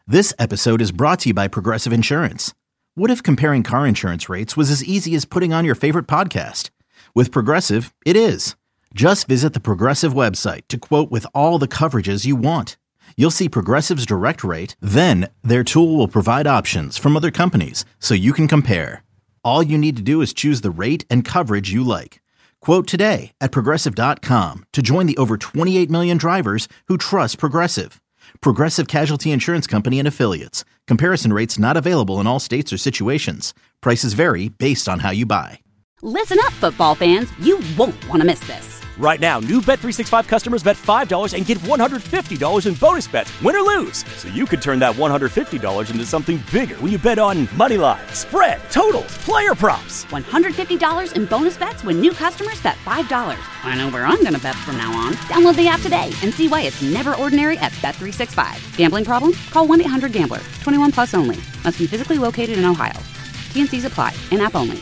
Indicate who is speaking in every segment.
Speaker 1: This episode is brought to you by Progressive Insurance. What if comparing car insurance rates was as easy as putting on your favorite podcast? With Progressive, it is. Just visit the Progressive website to quote with all the coverages you want. You'll see Progressive's direct rate, then their tool will provide options from other companies so you can compare. All you need to do is choose the rate and coverage you like. Quote today at Progressive.com to join the over 28 million drivers who trust Progressive. Progressive Casualty Insurance Company and Affiliates. Comparison rates not available in all states or situations. Prices vary based on how you buy.
Speaker 2: Listen up, football fans. You won't want to miss this.
Speaker 3: Right now, new Bet365 customers bet $5 and get $150 in bonus bets, win or lose. So you could turn that $150 into something bigger when you bet on money line, spread, totals, player props.
Speaker 2: $150 in bonus bets when new customers bet $5. I know where I'm going to bet from now on. Download the app today and see why it's never ordinary at Bet365. Gambling problem? Call 1-800-GAMBLER. 21 plus only. Must be physically located in Ohio. T&Cs apply. In-app only.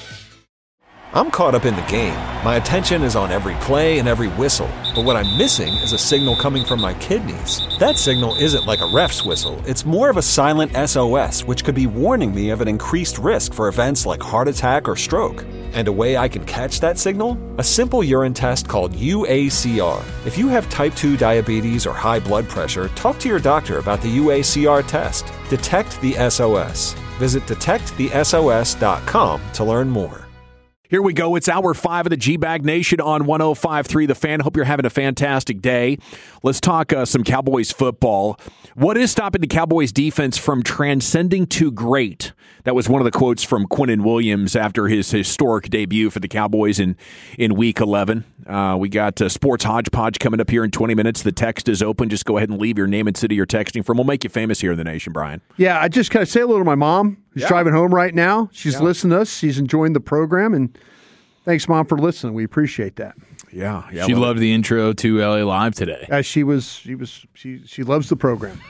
Speaker 4: I'm caught up in the game. My attention is on every play and every whistle. But what I'm missing is a signal coming from my kidneys. That signal isn't like a ref's whistle. It's more of a silent SOS, which could be warning me of an increased risk for events like heart attack or stroke. And a way I can catch that signal? A simple urine test called UACR. If you have type 2 diabetes or high blood pressure, talk to your doctor about the UACR test. Detect the SOS. Visit detectthesos.com to learn more.
Speaker 5: Here we go. It's hour 5 of the G-Bag Nation on 105.3 The Fan. Hope you're having a fantastic day. Let's talk some Cowboys football. What is stopping the Cowboys defense from transcending to great? That was one of the quotes from Quinnen Williams after his historic debut for the Cowboys in Week 11. We got Sports Hodgepodge coming up here in 20 minutes. The text is open. Just go ahead and leave your name and city you're texting from. We'll make you famous here in the nation, Brian.
Speaker 6: Yeah, I just kind of say hello to my mom, who's driving home right now. She's listening to us. She's enjoying the program, and thanks, Mom, for listening. We appreciate that.
Speaker 5: Yeah.
Speaker 7: She loved the intro to LA Live today.
Speaker 6: She loves the program.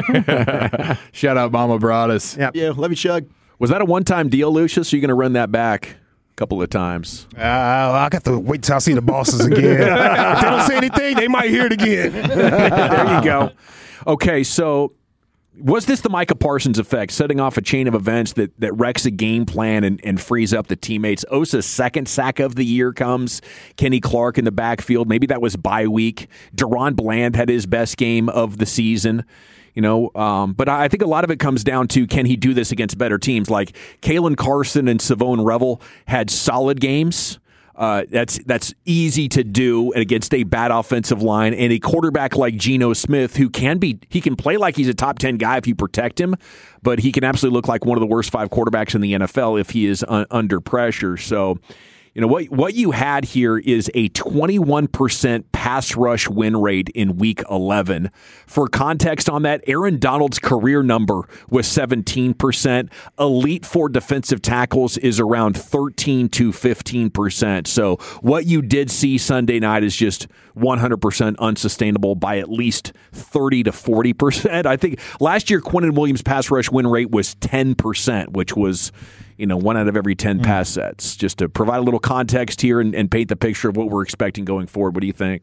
Speaker 7: Shout out Mama Broadus.
Speaker 6: Yep.
Speaker 1: Yeah, love you, Shug.
Speaker 5: Was that a one-time deal, Lucius? Or are you going to run that back a couple of times?
Speaker 8: I got to wait till I see the bosses again. If they don't say anything, they might hear it again.
Speaker 5: There you go. Okay, so was this the Micah Parsons effect, setting off a chain of events that wrecks a game plan and frees up the teammates? Osa's second sack of the year comes. Kenny Clark in the backfield. Maybe that was bye week. Deron Bland had his best game of the season. But I think a lot of it comes down to, can he do this against better teams? Like Kalen Carson and Savone Revel had solid games. That's easy to do against a bad offensive line, and a quarterback like Geno Smith, he can play like he's a top 10 guy if you protect him, but he can absolutely look like one of the worst 5 quarterbacks in the NFL if he is under pressure. So, what you had here is a 21% pass rush win rate in Week 11. For context on that, Aaron Donald's career number was 17%. Elite for defensive tackles is around 13 to 15%. So what you did see Sunday night is just 100% unsustainable by at least 30 to 40%. I think last year Quinnen Williams' pass rush win rate was 10%, which was 1 out of every 10 pass sets. Just to provide a little context here and paint the picture of what we're expecting going forward. What do you think?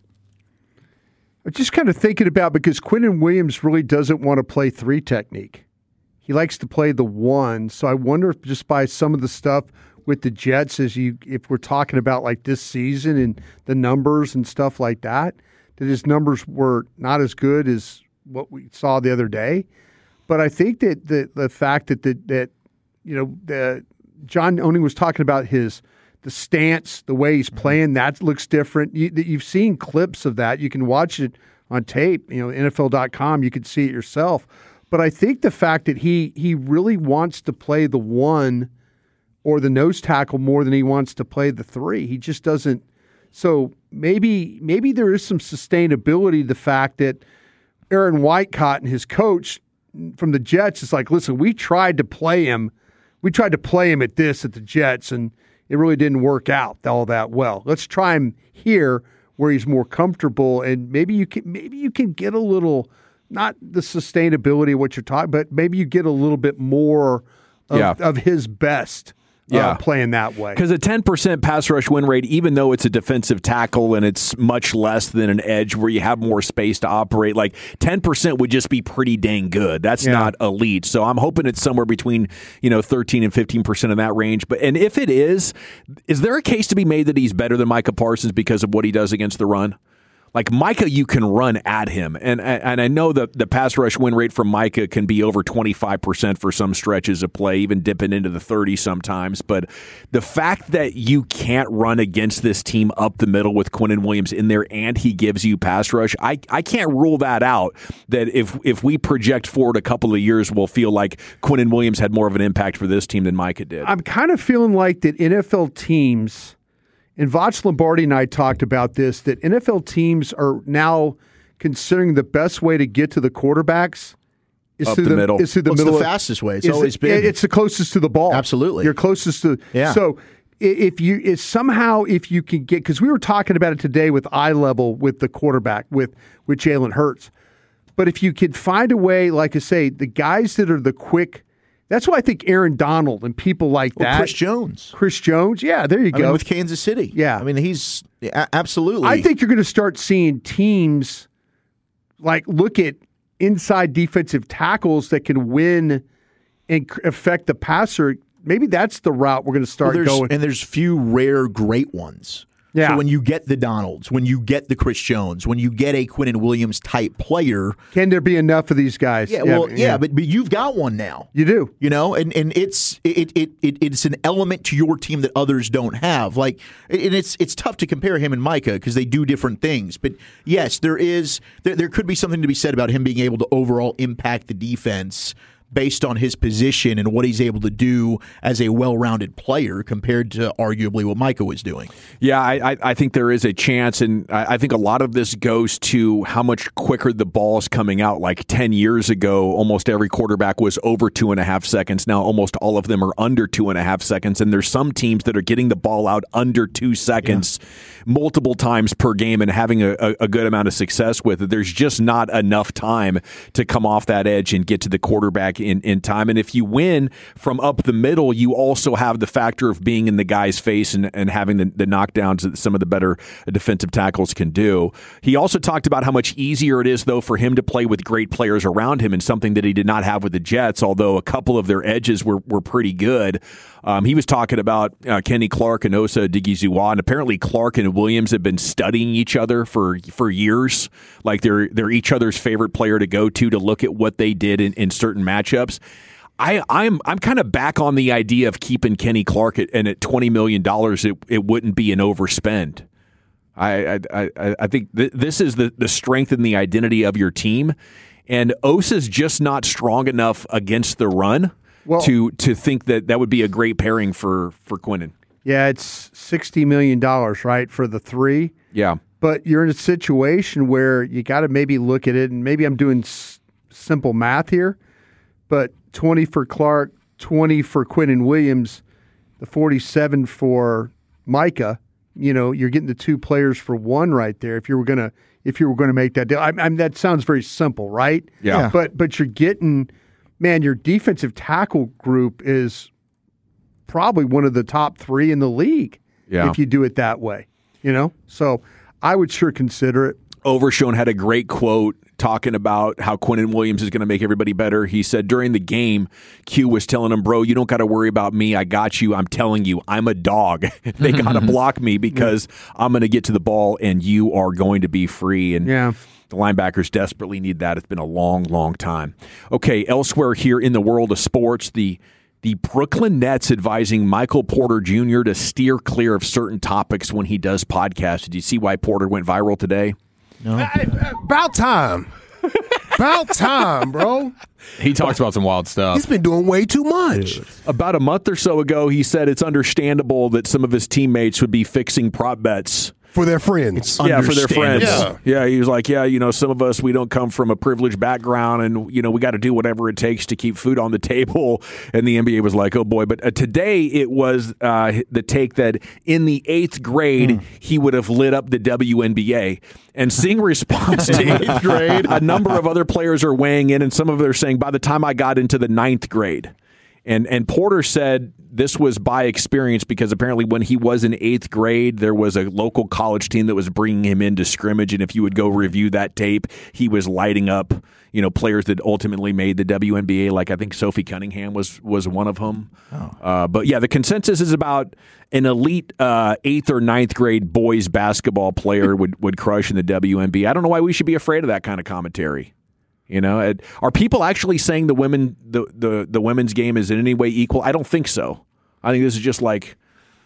Speaker 6: I'm just kind of thinking about, because Quinnen Williams really doesn't want to play 3 technique. He likes to play the 1. So I wonder if just by some of the stuff with the Jets, if we're talking about like this season and the numbers and stuff like that his numbers were not as good as what we saw the other day. But I think that the fact that John Owning was talking about the stance, the way he's playing, that looks different. You've seen clips of that. You can watch it on tape, NFL.com. You can see it yourself. But I think the fact that he really wants to play the 1 or the nose tackle more than he wants to play the 3. He just doesn't. So maybe there is some sustainability to the fact that Aaron Whitecott and his coach from the Jets is like, listen, we tried to play him. We tried to play him at the Jets, and it really didn't work out all that well. Let's try him here where he's more comfortable, and maybe you can get a little, not the sustainability of what you're talking, but maybe you get a little bit more of his best playing that way.
Speaker 5: Because a 10% pass rush win rate, even though it's a defensive tackle and it's much less than an edge where you have more space to operate, like 10% would just be pretty dang good. That's not elite. So I'm hoping it's somewhere between 13 and 15% in that range. And if it is there a case to be made that he's better than Micah Parsons because of what he does against the run? Like Micah, you can run at him. And I know that the pass rush win rate from Micah can be over 25% for some stretches of play, even dipping into the 30 sometimes. But the fact that you can't run against this team up the middle with Quinnen Williams in there and he gives you pass rush, I can't rule that out, that if we project forward a couple of years, we'll feel like Quinnen Williams had more of an impact for this team than Micah did.
Speaker 6: I'm kind of feeling like that NFL teams, and Voch Lombardi and I talked about this, that NFL teams are now considering the best way to get to the quarterbacks is
Speaker 5: up
Speaker 6: through
Speaker 5: the middle.
Speaker 6: Is through the
Speaker 9: It's
Speaker 6: middle.
Speaker 9: the fastest way. It's always been.
Speaker 6: It's the closest to the ball.
Speaker 9: Absolutely.
Speaker 6: You're closest to.
Speaker 9: Yeah.
Speaker 6: So if you can get, because we were talking about it today with eye level with the quarterback with Jalen Hurts, but if you could find a way, like I say, the guys that are the quick. That's why I think Aaron Donald and people like that.
Speaker 9: Chris Jones.
Speaker 6: Yeah, there you go.
Speaker 9: With Kansas City.
Speaker 6: Yeah.
Speaker 9: I mean, he's absolutely.
Speaker 6: I think you're going to start seeing teams like look at inside defensive tackles that can win and affect the passer. Maybe that's the route we're going to start going.
Speaker 9: And there's few rare great ones.
Speaker 6: Yeah.
Speaker 9: So when you get the Donalds, when you get the Chris Jones, when you get a Quinnen Williams type player,
Speaker 6: can there be enough of these guys?
Speaker 9: But you've got one now.
Speaker 6: You do.
Speaker 9: And it's an element to your team that others don't have. Like, and it's tough to compare him and Micah because they do different things. But yes, there could be something to be said about him being able to overall impact the defense based on his position and what he's able to do as a well-rounded player compared to arguably what Micah was doing.
Speaker 5: Yeah, I think there is a chance, and I think a lot of this goes to how much quicker the ball is coming out. Like 10 years ago, almost every quarterback was over 2.5 seconds. Now almost all of them are under 2.5 seconds, and there's some teams that are getting the ball out under 2 seconds multiple times per game and having a good amount of success with it. There's just not enough time to come off that edge and get to the quarterback in time. And if you win from up the middle, you also have the factor of being in the guy's face and having the knockdowns that some of the better defensive tackles can do. He also talked about how much easier it is, though, for him to play with great players around him, and something that he did not have with the Jets, although a couple of their edges were pretty good. He was talking about Kenny Clark and Osa Odighizuwa, and apparently Clark and Williams have been studying each other for years. Like they're each other's favorite player to go to look at what they did in certain matchups. I'm kind of back on the idea of keeping Kenny Clark at $20 million. It wouldn't be an overspend. I think this is the strength and the identity of your team, and Osa's just not strong enough against the run to think that would be a great pairing for Quinnen.
Speaker 6: Yeah, it's $60 million, right, for the three.
Speaker 5: Yeah.
Speaker 6: But you're in a situation where you got to maybe look at it, and maybe I'm doing simple math here, but 20 for Clark, 20 for Quinnen Williams, the 47 for Micah. You're getting the two players for one right there. If you were gonna make that deal, that sounds very simple, right?
Speaker 5: Yeah.
Speaker 6: But you're getting, man, your defensive tackle group is probably one of the top three in the league.
Speaker 5: Yeah.
Speaker 6: If you do it that way, So I would sure consider it.
Speaker 5: Overshown had a great quote talking about how Quinnen Williams is going to make everybody better. He said during the game, Q was telling him, bro, you don't got to worry about me. I got you. I'm telling you, I'm a dog. They got to block me because I'm going to get to the ball and you are going to be free. And the linebackers desperately need that. It's been a long, long time. Okay, elsewhere here in the world of sports, the Brooklyn Nets advising Michael Porter Jr. to steer clear of certain topics when he does podcasts. Did you see why Porter went viral today?
Speaker 9: No.
Speaker 8: About time. About time, bro.
Speaker 7: He talks about some wild stuff.
Speaker 8: He's been doing way too much.
Speaker 5: About a month or so ago, he said it's understandable that some of his teammates would be fixing prop bets.
Speaker 8: For their friends.
Speaker 5: Yeah, for their friends.
Speaker 8: Yeah.
Speaker 5: He was like, some of us, we don't come from a privileged background, and, we got to do whatever it takes to keep food on the table. And the NBA was like, oh, boy. But today it was the take that in the 8th grade, he would have lit up the WNBA. And seeing response to 8th grade, a number of other players are weighing in, and some of them are saying, by the time I got into the 9th grade, And Porter said this was by experience because apparently when he was in 8th grade, there was a local college team that was bringing him in to scrimmage, and if you would go review that tape, he was lighting up, players that ultimately made the WNBA. Like I think Sophie Cunningham was one of them. But yeah, the consensus is about an elite 8th or 9th grade boys basketball player would crush in the WNBA. I don't know why we should be afraid of that kind of commentary. Are people actually saying the women's game is in any way equal? I don't think so. I think this is just like,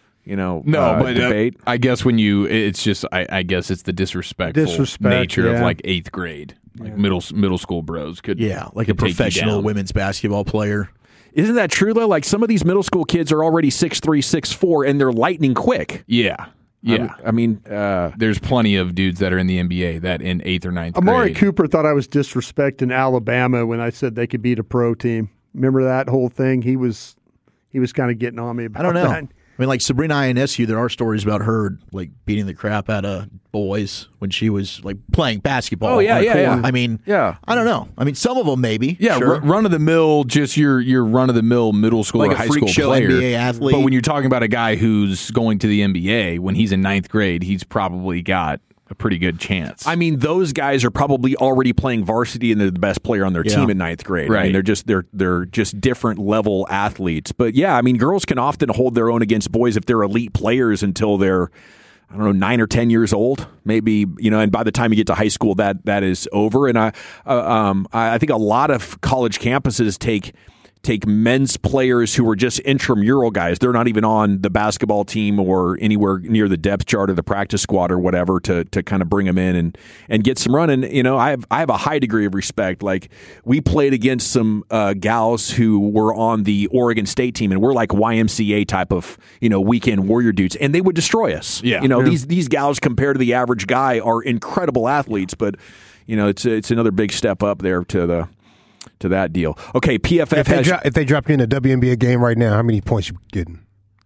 Speaker 7: but
Speaker 5: debate.
Speaker 7: I guess it's just I guess it's the disrespectful nature of like 8th grade, like middle school bros could
Speaker 9: like a professional women's basketball player.
Speaker 5: Isn't that true though? Like some of these middle school kids are already 6'3", 6'4", and they're lightning quick.
Speaker 7: Yeah. Yeah,
Speaker 5: I mean,
Speaker 7: there's plenty of dudes that are in the NBA that in 8th or 9th grade.
Speaker 6: Amari Cooper thought I was disrespecting Alabama when I said they could beat a pro team. Remember that whole thing? He was kind of getting on me about
Speaker 9: I don't know.
Speaker 6: that.
Speaker 9: I mean, like Sabrina Ionescu, there are stories about her like beating the crap out of boys when she was like playing basketball.
Speaker 5: Oh yeah, yeah.
Speaker 9: I mean, I don't know. I mean, some of them maybe.
Speaker 7: Yeah,
Speaker 9: sure.
Speaker 7: run of the mill, just your run of the mill middle school
Speaker 9: Like
Speaker 7: or
Speaker 9: a
Speaker 7: high
Speaker 9: freak
Speaker 7: school
Speaker 9: show
Speaker 7: player.
Speaker 9: NBA athlete.
Speaker 7: But when you're talking about a guy who's going to the NBA when he's in 9th grade, he's probably got a pretty good chance.
Speaker 5: I mean, those guys are probably already playing varsity and they're the best player on their team in 9th grade.
Speaker 7: Right.
Speaker 5: I mean, they're just different level athletes. But yeah, I mean, girls can often hold their own against boys if they're elite players until they're 9 or 10 years old, maybe, and by the time you get to high school, that is over. And I think a lot of college campuses take men's players who are just intramural guys. They're not even on the basketball team or anywhere near the depth chart or the practice squad or whatever to kind of bring them in and get some run. And, I have a high degree of respect. Like we played against some gals who were on the Oregon State team and we're like YMCA type of, weekend warrior dudes, and they would destroy us.
Speaker 7: Yeah.
Speaker 5: These gals compared to the average guy are incredible athletes, but, it's another big step up there to that deal. Okay, PFF
Speaker 8: if they drop you in a WNBA game right now, how many points you getting?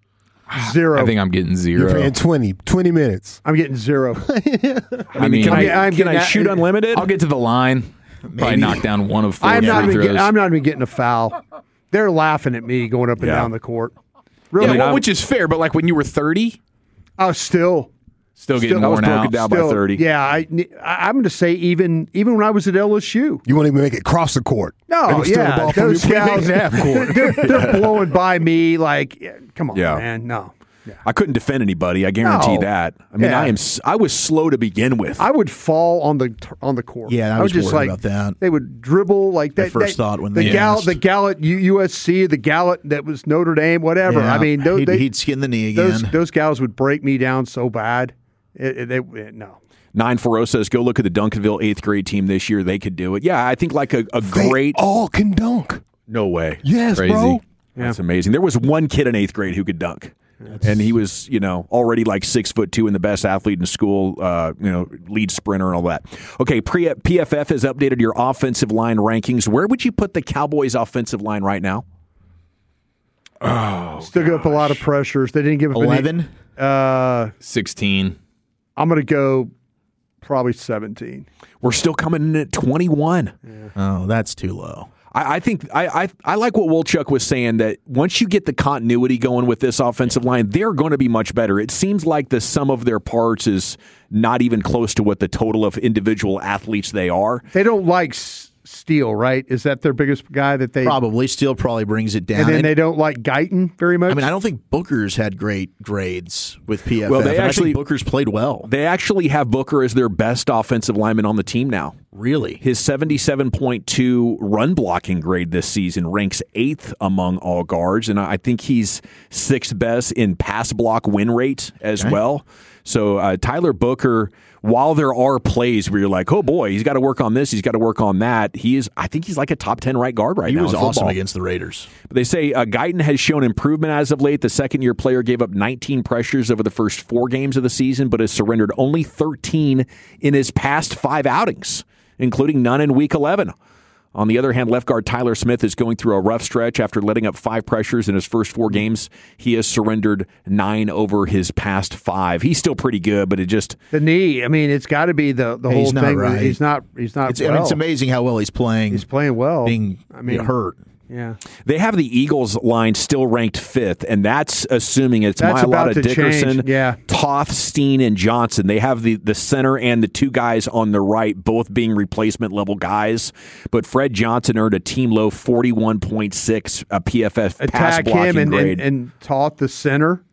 Speaker 6: 0.
Speaker 7: I think I'm getting 0.
Speaker 8: You're playing 20 minutes.
Speaker 6: I'm getting 0.
Speaker 5: I mean, can I shoot unlimited?
Speaker 7: I'll get to the line. Probably knock down one of 4
Speaker 6: I'm not
Speaker 7: free throws.
Speaker 6: I'm not even getting a foul. They're laughing at me going up and down the court. Really?
Speaker 7: Yeah, which is fair, but like when you were 30,
Speaker 6: Still
Speaker 7: getting
Speaker 5: I was
Speaker 7: worn
Speaker 5: broken
Speaker 7: out.
Speaker 5: down by 30.
Speaker 6: Yeah, I'm going to say even when I was at LSU.
Speaker 8: You won't even make it cross the court.
Speaker 6: No,
Speaker 8: steal the ball from
Speaker 6: those
Speaker 8: you,
Speaker 6: gals,
Speaker 8: half court.
Speaker 6: they're blowing by me like, come on,
Speaker 5: Yeah.
Speaker 6: man, no. Yeah.
Speaker 5: I couldn't defend anybody. I guarantee
Speaker 6: No.
Speaker 5: that. I mean,
Speaker 6: Yeah.
Speaker 5: I was slow to begin with.
Speaker 6: I would fall on the court.
Speaker 9: Yeah, I was
Speaker 6: just
Speaker 9: worried
Speaker 6: like
Speaker 9: about that.
Speaker 6: They would dribble like that.
Speaker 9: My first thought when
Speaker 6: the
Speaker 9: they
Speaker 6: gal
Speaker 9: asked.
Speaker 6: the gal at USC, the gal that was Notre Dame, whatever.
Speaker 9: Yeah,
Speaker 6: I mean,
Speaker 9: he'd skin the knee again.
Speaker 6: Those gals would break me down so bad. No.
Speaker 5: 940 says, go look at the Duncanville 8th grade team this year. They could do it. Yeah, I think like a great.
Speaker 8: They all can dunk.
Speaker 5: No way.
Speaker 8: Yes,
Speaker 7: Crazy.
Speaker 8: bro.
Speaker 5: That's amazing. There was one kid in 8th grade who could dunk. And he was, already like 6'2" and the best athlete in school, lead sprinter and all that. Okay, PFF has updated your offensive line rankings. Where would you put the Cowboys' offensive line right now?
Speaker 6: Still give up a lot of pressures. They didn't give up
Speaker 9: 11?
Speaker 7: 16.
Speaker 6: I'm going to go probably 17.
Speaker 5: We're still coming in at 21.
Speaker 9: Oh, that's too low.
Speaker 5: I think I like what Wolchuk was saying, that once you get the continuity going with this offensive line, they're going to be much better. It seems like the sum of their parts is not even close to what the total of individual athletes they are.
Speaker 6: They don't like Steele, right? Is that their biggest guy that they
Speaker 9: Probably. Steele probably brings it down.
Speaker 6: And then they don't like Guyton very much.
Speaker 9: I mean, I don't think Booker's had great grades with PFF.
Speaker 5: Well, they
Speaker 9: and I
Speaker 5: actually-
Speaker 9: think Booker's played well.
Speaker 5: They actually have Booker as their best offensive lineman on the team now.
Speaker 9: Really?
Speaker 5: His 77.2 run blocking grade this season ranks 8th among all guards, and I think he's 6th best in pass block win rate as well. So Tyler Booker, while there are plays where you're like, oh boy, he's got to work on this, he's got to work on that, I think he's like a top 10 right guard right now.
Speaker 9: He was
Speaker 5: in
Speaker 9: awesome
Speaker 5: football.
Speaker 9: against the Raiders.
Speaker 5: But they say Guyton has shown improvement as of late. The second-year player gave up 19 pressures over the first 4 games of the season, but has surrendered only 13 in his past 5 outings, including none in Week 11. On the other hand, left guard Tyler Smith is going through a rough stretch after letting up 5 pressures in his first 4 games. He has surrendered 9 over his past 5. He's still pretty good, but it just
Speaker 6: the knee. I mean, it's got to be the whole
Speaker 9: He's not
Speaker 6: thing.
Speaker 9: right.
Speaker 6: He's not.
Speaker 9: It's amazing how well he's playing.
Speaker 6: He's playing well.
Speaker 9: Being hurt.
Speaker 6: Yeah.
Speaker 5: They have the Eagles line still ranked 5th, and that's assuming it's Mailata, Dickerson, Toth, Steen, and Johnson. They have the center and the 2 guys on the right both being replacement-level guys, but Fred Johnson earned a team-low 41.6 PFF pass blocking grade.
Speaker 6: And Toth, the center,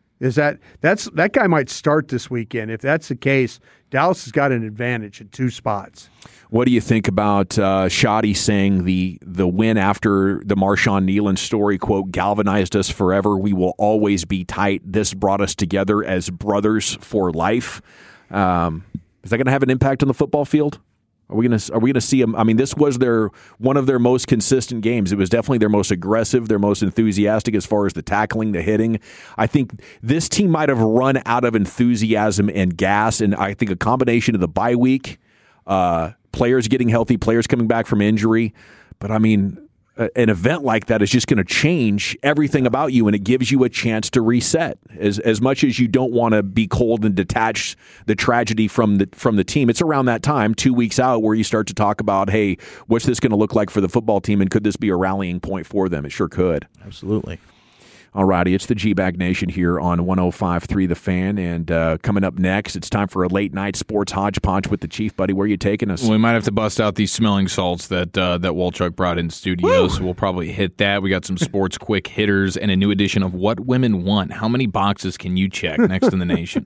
Speaker 6: that guy might start this weekend. If that's the case, Dallas has got an advantage in 2 spots.
Speaker 5: What do you think about Shoddy saying the win after the Marshawn Nealon story, quote, galvanized us forever. We will always be tight. This brought us together as brothers for life. Is that going to have an impact on the football field? Are we going to see them? I mean, this was one of their most consistent games. It was definitely their most aggressive, their most enthusiastic as far as the tackling, the hitting. I think this team might have run out of enthusiasm and gas, and I think a combination of the bye week, players getting healthy, players coming back from injury. But, I mean, an event like that is just going to change everything about you, and it gives you a chance to reset. As much as you don't want to be cold and detach the tragedy from the team, it's around that time, 2 weeks out, where you start to talk about, hey, what's this going to look like for the football team, and could this be a rallying point for them? It sure could.
Speaker 9: Absolutely.
Speaker 5: All righty, it's the G-Bag Nation here on 105.3 The Fan, and coming up next, it's time for a late-night sports hodgepodge with the Chief. Buddy, where are you taking us?
Speaker 7: We might have to bust out these smelling salts that Walchuk brought in studio, so we'll probably hit that. We got some sports quick hitters and a new edition of What Women Want. How many boxes can you check next in the nation?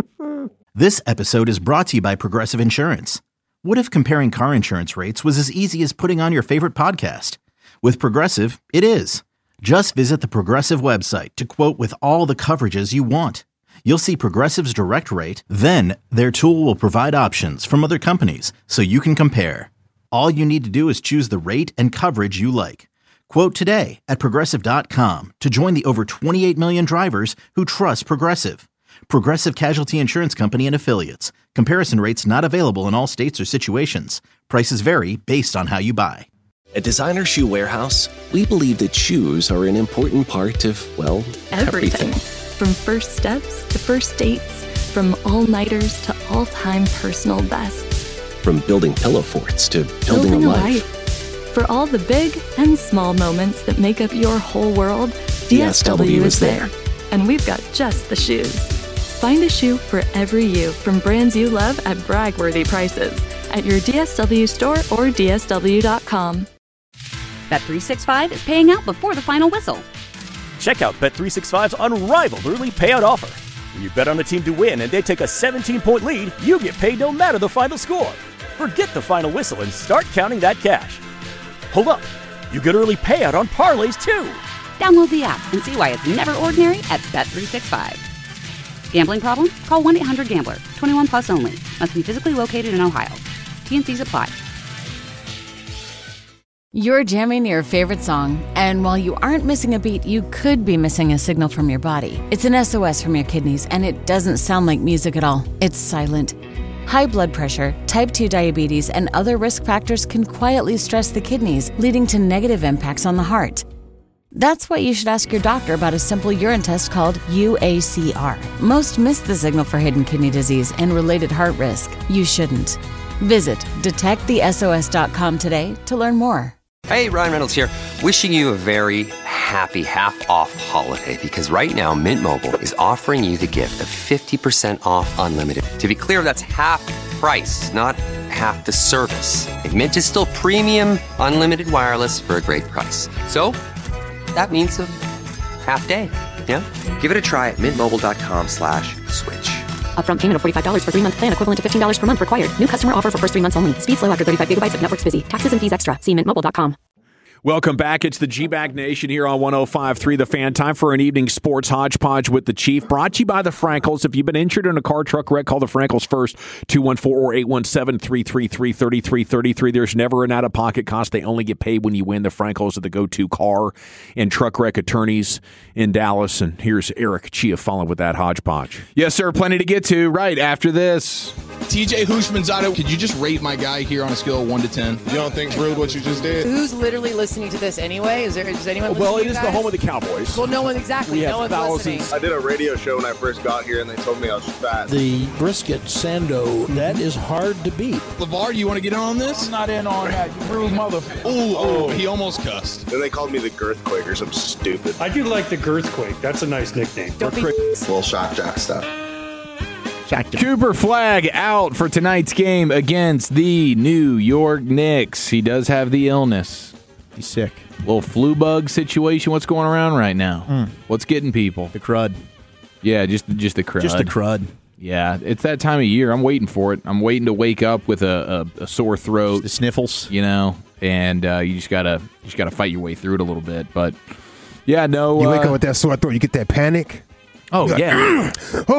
Speaker 1: This episode is brought to you by Progressive Insurance. What if comparing car insurance rates was as easy as putting on your favorite podcast? With Progressive, it is. Just visit the Progressive website to quote with all the coverages you want. You'll see Progressive's direct rate, then their tool will provide options from other companies so you can compare. All you need to do is choose the rate and coverage you like. Quote today at Progressive.com to join the over 28 million drivers who trust Progressive. Progressive Casualty Insurance Company and Affiliates. Comparison rates not available in all states or situations. Prices vary based on how you buy.
Speaker 10: At Designer Shoe Warehouse, we believe that shoes are an important part of, well, everything.
Speaker 11: From first steps to first dates, from all-nighters to all-time personal bests.
Speaker 10: From building pillow forts to building a life.
Speaker 11: For all the big and small moments that make up your whole world, DSW is there. And we've got just the shoes. Find a shoe for every you from brands you love at brag-worthy prices at your DSW store or DSW.com.
Speaker 2: Bet365 is paying out before the final whistle.
Speaker 3: Check out Bet365's unrivaled early payout offer. When you bet on a team to win and they take a 17-point lead, you get paid no matter the final score. Forget the final whistle and start counting that cash. Hold up, you get early payout on parlays too.
Speaker 2: Download the app and see why it's never ordinary at Bet365. Gambling problem? Call 1-800-GAMBLER. 21 plus only. Must be physically located in Ohio. T&Cs apply.
Speaker 12: You're jamming your favorite song, and while you aren't missing a beat, you could be missing a signal from your body. It's an SOS from your kidneys, and it doesn't sound like music at all. It's silent. High blood pressure, type 2 diabetes, and other risk factors can quietly stress the kidneys, leading to negative impacts on the heart. That's why you should ask your doctor about a simple urine test called UACR. Most miss the signal for hidden kidney disease and related heart risk. You shouldn't. Visit detectthesos.com today to learn more.
Speaker 13: Hey, Ryan Reynolds here, wishing you a very happy half-off holiday, because right now Mint Mobile is offering you the gift of 50% off unlimited. To be clear, that's half price, not half the service. And Mint is still premium unlimited wireless for a great price. So that means a half day, yeah? Give it a try at mintmobile.com/switch.
Speaker 14: Upfront payment of $45 for 3-month plan, equivalent to $15 per month required. New customer offer for first 3 months only. Speed slow after 35 gigabytes if network's busy. Taxes and fees extra. See mintmobile.com.
Speaker 5: Welcome back. It's the G-Bag Nation here on 105.3 The Fan. Time for an evening sports hodgepodge with the Chief. Brought to you by the Frankels. If you've been injured in a car, truck wreck, call the Frankels first. 214 or 817-333-3333. There's never an out-of-pocket cost. They only get paid when you win. The Frankels are the go-to car and truck wreck attorneys in Dallas. And here's Eric Chiafalo with that hodgepodge.
Speaker 7: Yes, sir. Plenty to get to right after this.
Speaker 15: TJ Hushmanzada, could you just rate my guy here on a scale of 1 to 10?
Speaker 16: You don't think rude what you just did?
Speaker 17: Who's literally listening
Speaker 15: listening to this anyway? Is anyone listening
Speaker 5: Well,
Speaker 15: to
Speaker 5: it
Speaker 15: you
Speaker 5: is the
Speaker 15: guys?
Speaker 5: home of the Cowboys.
Speaker 15: Well, no one exactly.
Speaker 5: We have
Speaker 15: no one's
Speaker 5: thousands.
Speaker 15: listening.
Speaker 16: I did a radio show when I first got here, and they told me I was fat.
Speaker 17: The brisket sando, that is hard to beat.
Speaker 18: LeVar, do you want to get in on this?
Speaker 19: I'm not in on that. You rude mother.
Speaker 18: Oh, he almost cussed.
Speaker 16: Then they called me the Girthquake or something stupid.
Speaker 20: I do like the Girthquake. That's a nice nickname.
Speaker 16: Little shock jock stuff.
Speaker 7: Cooper Flagg out for tonight's game against the New York Knicks. He does have the illness.
Speaker 9: He's sick.
Speaker 7: Little flu bug situation. What's going around right now? What's getting people?
Speaker 9: The crud.
Speaker 7: Yeah, just the crud.
Speaker 9: Just the crud.
Speaker 7: Yeah, it's that time of year. I'm waiting for it. I'm waiting to wake up with a sore throat,
Speaker 9: the sniffles,
Speaker 7: and you just gotta fight your way through it a little bit. But yeah, no.
Speaker 8: You wake up with that sore throat, you get that panic.
Speaker 7: Oh
Speaker 8: You're
Speaker 7: yeah.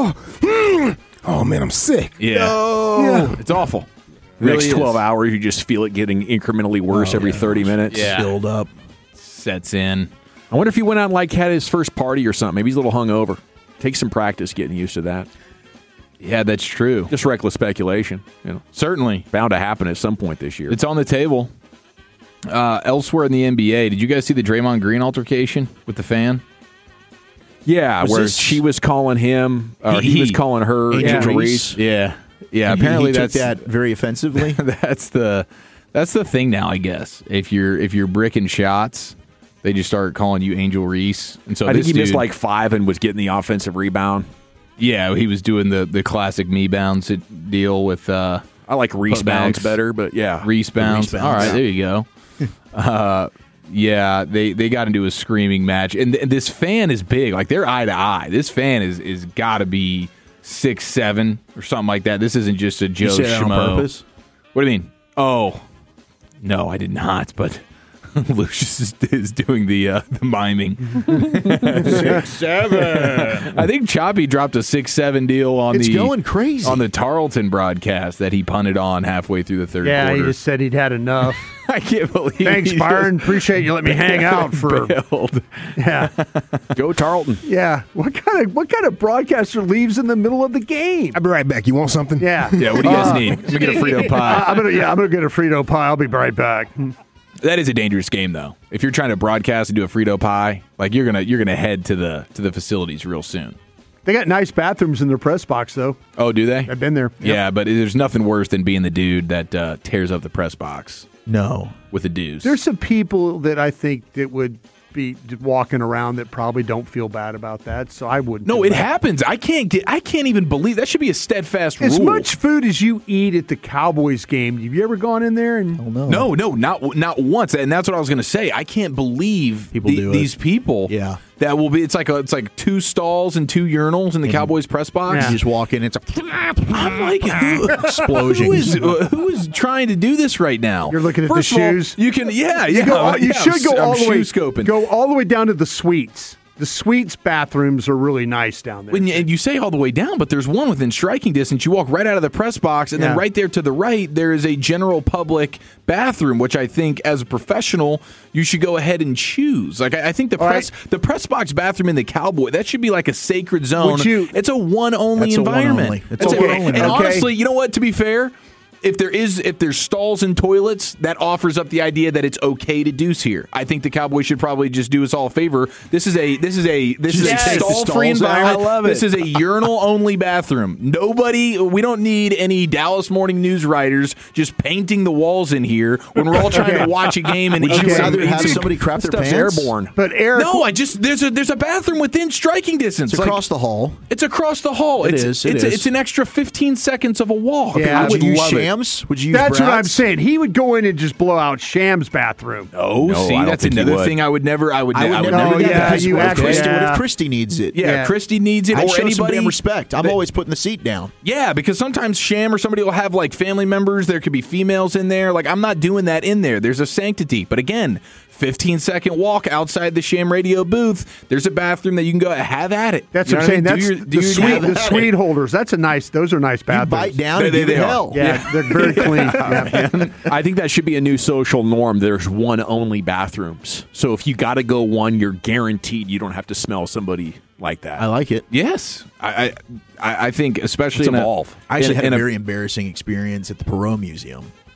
Speaker 8: Oh man, I'm sick.
Speaker 7: Yeah.
Speaker 8: No.
Speaker 7: Yeah. It's awful.
Speaker 5: The next 12 hours, you just feel it getting incrementally worse every 30 minutes.
Speaker 7: Yeah.
Speaker 8: Build up.
Speaker 7: Sets in.
Speaker 5: I wonder if he went out and had his first party or something. Maybe he's a little hungover. Take some practice getting used to that.
Speaker 7: Yeah, that's true.
Speaker 5: Just reckless speculation.
Speaker 7: Certainly.
Speaker 5: Bound to happen at some point this year.
Speaker 7: It's on the table. Elsewhere in the NBA, did you guys see the Draymond Green altercation with the fan?
Speaker 5: Yeah, where she was calling him, or he was calling her Angel Reese.
Speaker 7: Yeah. Yeah,
Speaker 9: And
Speaker 7: apparently
Speaker 9: he took
Speaker 7: that's
Speaker 9: that very offensively.
Speaker 7: that's the thing now, I guess. If you're bricking shots, they just start calling you Angel Reese. And so
Speaker 5: I think he missed
Speaker 7: dude-
Speaker 5: like 5 and was getting the offensive rebound.
Speaker 7: Yeah, he was doing the classic me bounce deal with
Speaker 5: I like Reese bounce better, but yeah.
Speaker 7: Reese bounce. All right, there you go. Yeah, they got into a screaming match. And this fan is big. Like, they're eye to eye. This fan is got to be 6'7" or something like that. This isn't just a Joe
Speaker 9: You said that on
Speaker 7: Schmo.
Speaker 9: purpose?
Speaker 7: What do you mean? Oh, no, I did not. But Lucius is doing the miming. 6'7". I think Choppy dropped a 6'7" deal on
Speaker 9: It's going crazy.
Speaker 7: on the Tarleton broadcast that he punted on halfway through the third
Speaker 6: Yeah,
Speaker 7: quarter.
Speaker 6: he just said he'd had enough.
Speaker 7: I can't believe.
Speaker 6: Thanks,
Speaker 7: he
Speaker 6: Byron.
Speaker 7: just
Speaker 6: Appreciate you letting me hang out for.
Speaker 7: bailed.
Speaker 6: Yeah,
Speaker 5: Go Tarleton.
Speaker 6: yeah. What kind of broadcaster leaves in the middle of the game?
Speaker 8: I'll be right back. You want something?
Speaker 6: Yeah.
Speaker 7: Yeah, what do you guys need? Let me get a Frito pie.
Speaker 6: I'm gonna get a Frito pie. I'll be right back.
Speaker 7: That is a dangerous game, though. If you're trying to broadcast and do a Frito pie, like you're gonna head to the facilities real soon.
Speaker 6: They got nice bathrooms in their press box, though.
Speaker 7: Oh, do they?
Speaker 6: I've been there. Yep.
Speaker 7: Yeah, but there's nothing worse than being the dude that tears up the press box
Speaker 9: No.
Speaker 7: with the dues.
Speaker 6: There's some people that I think that would be walking around that probably don't feel bad about that, so I wouldn't.
Speaker 7: No,
Speaker 6: feel
Speaker 7: it
Speaker 6: bad.
Speaker 7: happens. I can't even believe that should be a steadfast
Speaker 6: As
Speaker 7: rule.
Speaker 6: much food as you eat at the Cowboys game, have you ever gone in there and?
Speaker 7: No, not once. And that's what I was going to say. I can't believe
Speaker 9: People do it.
Speaker 7: these people.
Speaker 9: Yeah.
Speaker 7: That will be. It's like 2 stalls and 2 urinals in the Cowboys press box.
Speaker 9: You just walk in, it's a
Speaker 7: I'm like,
Speaker 9: explosions.
Speaker 7: who is trying to do this right now?
Speaker 6: You're looking at
Speaker 7: First
Speaker 6: the
Speaker 7: of all,
Speaker 6: shoes.
Speaker 7: you can,
Speaker 6: You should go all the way.
Speaker 7: Scoping.
Speaker 6: Go all the way down to the suites. The suites bathrooms are really nice down there.
Speaker 7: And you say all the way down, but there's one within striking distance. You walk right out of the press box, and then
Speaker 6: Yeah.
Speaker 7: right there to the right, there is a general public bathroom, which I think, as a professional, you should go ahead and choose. Like I think the press box bathroom in the Cowboy, that should be like a sacred zone. It's a one only
Speaker 9: That's a one
Speaker 7: environment.
Speaker 9: only. It's a one only.
Speaker 7: And
Speaker 6: Okay.
Speaker 7: honestly, you know what? To be fair. If there's stalls and toilets, that offers up the idea that it's okay to deuce here. I think the Cowboys should probably just do us all a favor. This is a stall-free environment.
Speaker 5: I love it.
Speaker 7: This is a urinal-only bathroom. We don't need any Dallas Morning News writers just painting the walls in here when we're all trying to watch a game and
Speaker 9: Would
Speaker 7: eat
Speaker 9: you
Speaker 7: some-
Speaker 9: rather
Speaker 7: eat
Speaker 9: have
Speaker 7: some-
Speaker 9: somebody crap their
Speaker 5: Stuff's
Speaker 9: pants?
Speaker 5: airborne.
Speaker 6: But Eric,
Speaker 7: No, there's a bathroom within striking distance.
Speaker 9: It's
Speaker 7: Like,
Speaker 9: across the hall.
Speaker 7: It's across the hall.
Speaker 9: It is.
Speaker 7: It's an extra 15 seconds of a walk.
Speaker 6: Yeah,
Speaker 9: Would
Speaker 6: I
Speaker 9: you use
Speaker 6: love it.
Speaker 9: Shams? Would you use
Speaker 6: that's what I'm
Speaker 9: Brad's?
Speaker 6: saying. He would go in and just blow out Sham's bathroom.
Speaker 7: Oh,
Speaker 5: No,
Speaker 7: see,
Speaker 5: I don't
Speaker 7: that's
Speaker 5: think he
Speaker 7: another
Speaker 5: would.
Speaker 7: thing I would never
Speaker 9: I would
Speaker 7: do
Speaker 9: never
Speaker 7: that.
Speaker 9: do that because
Speaker 6: you
Speaker 9: what if
Speaker 6: actually-
Speaker 9: Christy- what
Speaker 6: yeah.
Speaker 9: if Christy needs it?
Speaker 7: Yeah, Christy needs it,
Speaker 9: I'd
Speaker 7: or
Speaker 9: show some
Speaker 7: anybody.
Speaker 9: damn respect. I'm
Speaker 7: that-
Speaker 9: always putting the seat down.
Speaker 7: Yeah, because sometimes Sham or somebody will have like family members. There could be females in there. Like, I'm not doing that in there. There's a sanctity. But again, 15-second walk outside the Sham radio booth. There's a bathroom that you can go have at it.
Speaker 6: That's
Speaker 7: You
Speaker 6: what
Speaker 7: know
Speaker 6: I'm saying.
Speaker 7: I mean?
Speaker 6: That's
Speaker 7: Do your-
Speaker 6: the
Speaker 7: do your
Speaker 6: suite.
Speaker 7: deal.
Speaker 6: The suite holders. Those are nice bathrooms.
Speaker 9: Bite down and
Speaker 7: They-
Speaker 9: give
Speaker 7: they
Speaker 9: it
Speaker 7: are.
Speaker 9: hell.
Speaker 6: Yeah, they're very clean. Yeah.
Speaker 5: I think that should be a new social norm. There's one only bathrooms. So if you got to go one, you're guaranteed you don't have to smell somebody like that.
Speaker 9: I like it.
Speaker 7: Yes, I think especially
Speaker 5: Let's
Speaker 7: in
Speaker 5: evolve.
Speaker 9: I actually had
Speaker 7: in
Speaker 9: a very embarrassing experience at the Perot Museum.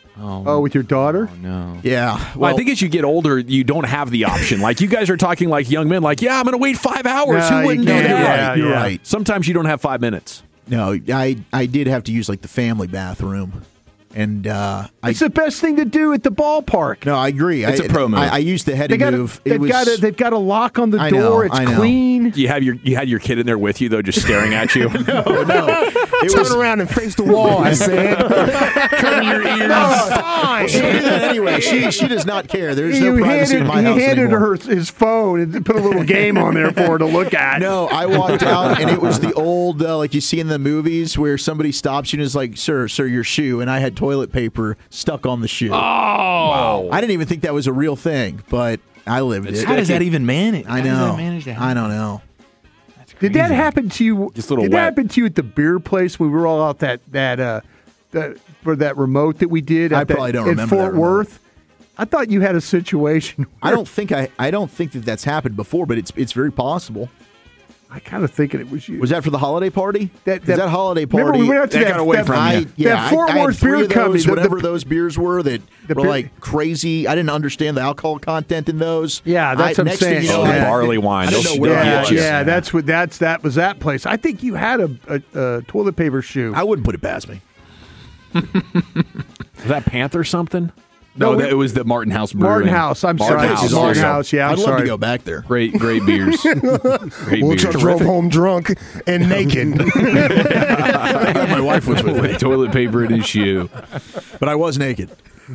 Speaker 6: Oh, with your daughter?
Speaker 7: Oh, no.
Speaker 9: Yeah.
Speaker 5: Well, I think as you get older, you don't have the option. Like, you guys are talking like young men, like, I'm going to wait 5 hours.
Speaker 6: No,
Speaker 5: Who wouldn't
Speaker 6: you
Speaker 5: do
Speaker 6: can't.
Speaker 5: that?
Speaker 9: You're right.
Speaker 5: Sometimes you don't have 5 minutes.
Speaker 9: No, I did have to use like the family bathroom. And
Speaker 6: it's the best thing to do at the ballpark.
Speaker 9: No, I agree.
Speaker 7: It's a pro move.
Speaker 9: I used the heady move.
Speaker 6: They've got a lock on the
Speaker 9: I
Speaker 6: door.
Speaker 9: know, I
Speaker 6: It's
Speaker 9: know.
Speaker 6: clean.
Speaker 5: You had your kid in there with you, though, just staring at you?
Speaker 9: No.
Speaker 8: Turn around and face the wall, I said. Cover your ears.
Speaker 9: Fine. She'll do that anyway. She does not care. There's no privacy in my house
Speaker 6: He handed
Speaker 9: anymore.
Speaker 6: her his phone and put a little game on there for her to look at.
Speaker 9: No, I walked out and it was the old like you see in the movies where somebody stops you and is like, "Sir, your shoe," and I had toilet paper stuck on the shoe.
Speaker 7: Oh, wow.
Speaker 9: I didn't even think that was a real thing, but I lived it.
Speaker 7: How does that even manage?
Speaker 9: I know. I don't know.
Speaker 6: Did that happen to you?
Speaker 5: Just a little
Speaker 6: Did
Speaker 5: wet.
Speaker 6: that happen to you at the beer place? We were all out for that remote that we did.
Speaker 9: I probably don't remember
Speaker 6: in
Speaker 9: that
Speaker 6: Fort
Speaker 9: remote.
Speaker 6: Worth. I thought you had a situation.
Speaker 9: I don't think that's happened before, but it's very possible.
Speaker 6: I kind of thinking it was you.
Speaker 9: Was that for the holiday party? That holiday
Speaker 6: Remember
Speaker 9: party.
Speaker 6: we went out to
Speaker 5: that
Speaker 6: that,
Speaker 5: got away
Speaker 6: that,
Speaker 5: from
Speaker 6: that,
Speaker 5: you.
Speaker 6: that Fort
Speaker 9: I had
Speaker 6: Worth
Speaker 9: 3
Speaker 6: Beer
Speaker 9: of those,
Speaker 6: Company.
Speaker 9: whatever those beers were that were
Speaker 6: beer-
Speaker 9: like crazy. I didn't understand the alcohol content in those.
Speaker 6: Yeah, that's what I'm
Speaker 9: next thing
Speaker 6: saying.
Speaker 9: you know,
Speaker 5: Oh,
Speaker 6: Yeah.
Speaker 5: barley wine.
Speaker 9: I don't
Speaker 5: They'll-
Speaker 9: know where
Speaker 5: they'll
Speaker 9: I
Speaker 5: get
Speaker 9: was.
Speaker 5: you.
Speaker 6: that was that place. I think you had a toilet paper shoe.
Speaker 9: I wouldn't put it past me.
Speaker 5: Was that Panther something?
Speaker 7: No,
Speaker 6: No,
Speaker 7: it was the Martin House Brewing.
Speaker 6: Martin House. I'm sorry.
Speaker 5: House is
Speaker 6: Martin
Speaker 5: awesome.
Speaker 6: House. Yeah, I'm
Speaker 9: I'd love
Speaker 6: sorry.
Speaker 9: to go back there.
Speaker 7: Great beers. Great beers.
Speaker 8: Woolchuck drove home drunk and naked.
Speaker 9: My wife was with me,
Speaker 7: With toilet paper in his shoe.
Speaker 9: but I was naked.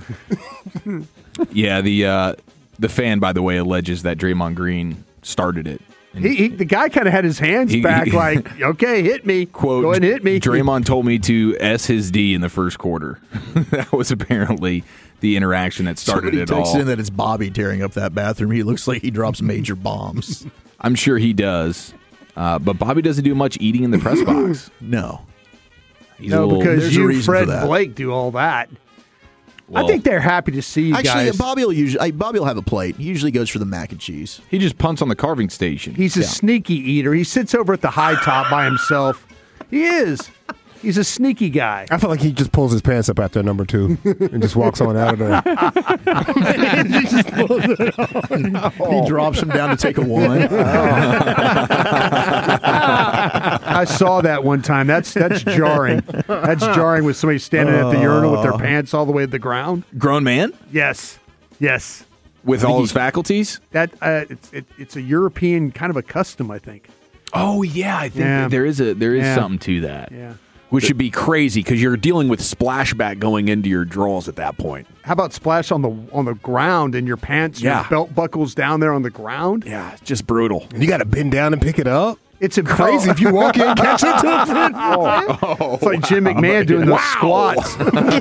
Speaker 7: Yeah, the fan, by the way, alleges that Draymond Green started it. And
Speaker 6: The guy kind of had his hands back, like, "Okay, hit me.
Speaker 7: quote,
Speaker 6: Go ahead and hit me."
Speaker 7: Draymond told me to S his D in the first quarter. That was apparently the interaction that started
Speaker 9: Somebody
Speaker 7: it
Speaker 9: texted
Speaker 7: all.
Speaker 9: in that it's Bobby tearing up that bathroom. He looks like he drops major bombs.
Speaker 7: I'm sure he does. But Bobby doesn't do much eating in the press box.
Speaker 9: No.
Speaker 7: He's
Speaker 6: No,
Speaker 7: a little,
Speaker 6: because
Speaker 9: there's a
Speaker 6: you,
Speaker 9: reason for
Speaker 6: Fred
Speaker 9: that.
Speaker 6: Blake, do all that.
Speaker 7: well,
Speaker 6: I think they're happy to see you
Speaker 9: Actually,
Speaker 6: guys.
Speaker 9: Bobby will have a plate. He usually goes for the mac and cheese.
Speaker 7: he just punts on the carving station.
Speaker 6: He's a sneaky eater. He sits over at the high top by himself. He is. He's a sneaky guy.
Speaker 8: I feel like he just pulls his pants up after number 2 and just walks on out of there.
Speaker 9: He drops him down to take a one.
Speaker 6: I saw that one time. That's jarring. That's jarring with somebody standing at the urinal with their pants all the way to the ground.
Speaker 7: Grown man
Speaker 6: Yes.
Speaker 7: with all his faculties.
Speaker 6: That it's a European kind of a custom, I think.
Speaker 7: Oh yeah, I think
Speaker 6: Yeah.
Speaker 7: there is
Speaker 6: Yeah.
Speaker 7: something to that.
Speaker 6: Yeah.
Speaker 5: Which should be crazy because you're dealing with splashback going into your drawers at that point.
Speaker 6: How about splash on the ground and your pants,
Speaker 5: Yeah.
Speaker 6: your belt buckles down there on the ground?
Speaker 5: Yeah, it's just brutal.
Speaker 8: And you got to bend down and pick it up.
Speaker 6: It's
Speaker 8: Crazy if you walk in and catch it.
Speaker 6: It's like Jim McMahon doing those squats.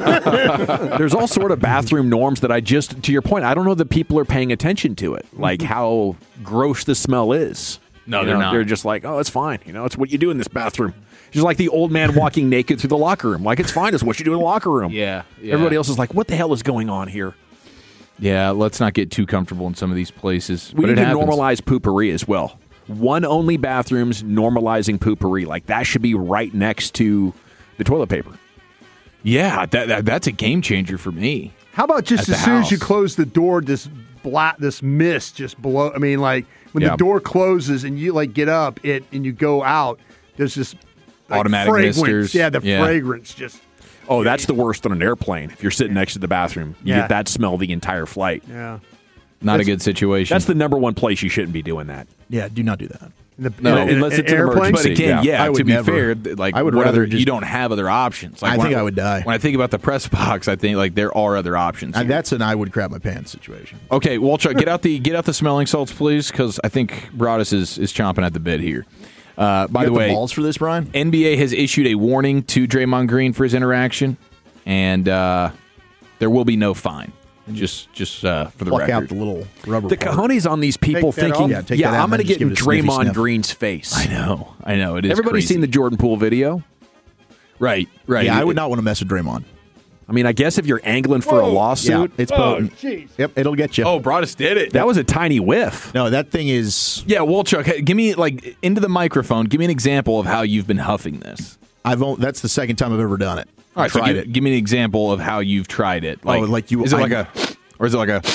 Speaker 5: There's all sort of bathroom norms that to your point, I don't know that people are paying attention to it, like how gross the smell is.
Speaker 7: No,
Speaker 5: You
Speaker 7: they're
Speaker 5: know,
Speaker 7: not.
Speaker 5: They're just like, oh, it's fine. It's what you do in this bathroom. Just like the old man walking naked through the locker room. Like, it's fine. It's what you do in the locker room.
Speaker 7: Yeah.
Speaker 5: Everybody else is like, what the hell is going on here?
Speaker 7: Yeah, let's not get too comfortable in some of these places.
Speaker 5: We
Speaker 7: but
Speaker 5: need
Speaker 7: it
Speaker 5: to
Speaker 7: happens.
Speaker 5: normalize poopery as well. One only bathrooms normalizing poopery. Like, that should be right next to the toilet paper.
Speaker 7: Yeah, that's a game changer for me.
Speaker 6: How about just
Speaker 7: At
Speaker 6: as
Speaker 7: the
Speaker 6: soon as you
Speaker 7: house.
Speaker 6: close the door, this mist just below? I mean, like when
Speaker 7: Yeah.
Speaker 6: the door closes and you like get up and you go out, there's this like,
Speaker 7: Automatic
Speaker 6: fragrance.
Speaker 7: misters.
Speaker 6: Yeah, the
Speaker 7: Yeah.
Speaker 6: fragrance just.
Speaker 5: Oh, that's the worst on an airplane. If you're sitting next to the bathroom, you
Speaker 6: Yeah.
Speaker 5: get that smell the entire flight.
Speaker 6: Yeah.
Speaker 7: Not a good situation.
Speaker 5: That's the number one place you shouldn't be doing that.
Speaker 9: Yeah, do not do that.
Speaker 5: Unless it's an emergency.
Speaker 7: But again,
Speaker 5: Yeah.
Speaker 9: I
Speaker 7: to
Speaker 9: would
Speaker 7: be
Speaker 9: never.
Speaker 7: fair, like
Speaker 9: I would
Speaker 7: what
Speaker 9: rather
Speaker 7: other,
Speaker 9: just-
Speaker 7: you don't have other options. Like
Speaker 9: I
Speaker 7: when
Speaker 9: think I would die.
Speaker 7: When I think about the press box, I think like there are other options. here.
Speaker 9: That's an I would crap my pants situation.
Speaker 7: Okay, Walchuk, get out the smelling salts, please, because I think Broadus is chomping at the bit here. By
Speaker 9: You
Speaker 7: the
Speaker 9: got
Speaker 7: way,
Speaker 9: balls for this, Brian?
Speaker 7: NBA has issued a warning to Draymond Green for his interaction, and there will be no fine. Just for the
Speaker 9: Pluck
Speaker 7: record.
Speaker 9: out the little rubber.
Speaker 5: The
Speaker 9: part.
Speaker 5: cojones on these people
Speaker 6: Take that
Speaker 5: thinking,
Speaker 6: off?
Speaker 9: Take that out
Speaker 5: I'm
Speaker 9: and
Speaker 5: going to
Speaker 9: then
Speaker 5: get
Speaker 9: just
Speaker 5: in
Speaker 9: give it a sniffy
Speaker 5: Draymond
Speaker 9: sniff.
Speaker 5: Green's face.
Speaker 7: I know. It is.
Speaker 5: Everybody's
Speaker 7: crazy.
Speaker 5: seen the Jordan Poole video.
Speaker 7: Right.
Speaker 9: Yeah, I would not want to mess with Draymond.
Speaker 5: I mean, I guess if you're angling for a
Speaker 9: Yeah,
Speaker 5: lawsuit,
Speaker 9: it's potent.
Speaker 6: Jeez.
Speaker 9: Yep, it'll get you.
Speaker 7: Oh, Broadus did it.
Speaker 5: that was a tiny whiff.
Speaker 9: No, that thing is.
Speaker 7: Yeah, Walchuk, hey, give me like into the microphone. Give me an example of how you've been huffing this.
Speaker 9: That's the second time I've ever done it.
Speaker 7: All right,
Speaker 9: tried it.
Speaker 7: Give me an example of how you've tried it. Is it like a, or is it like a?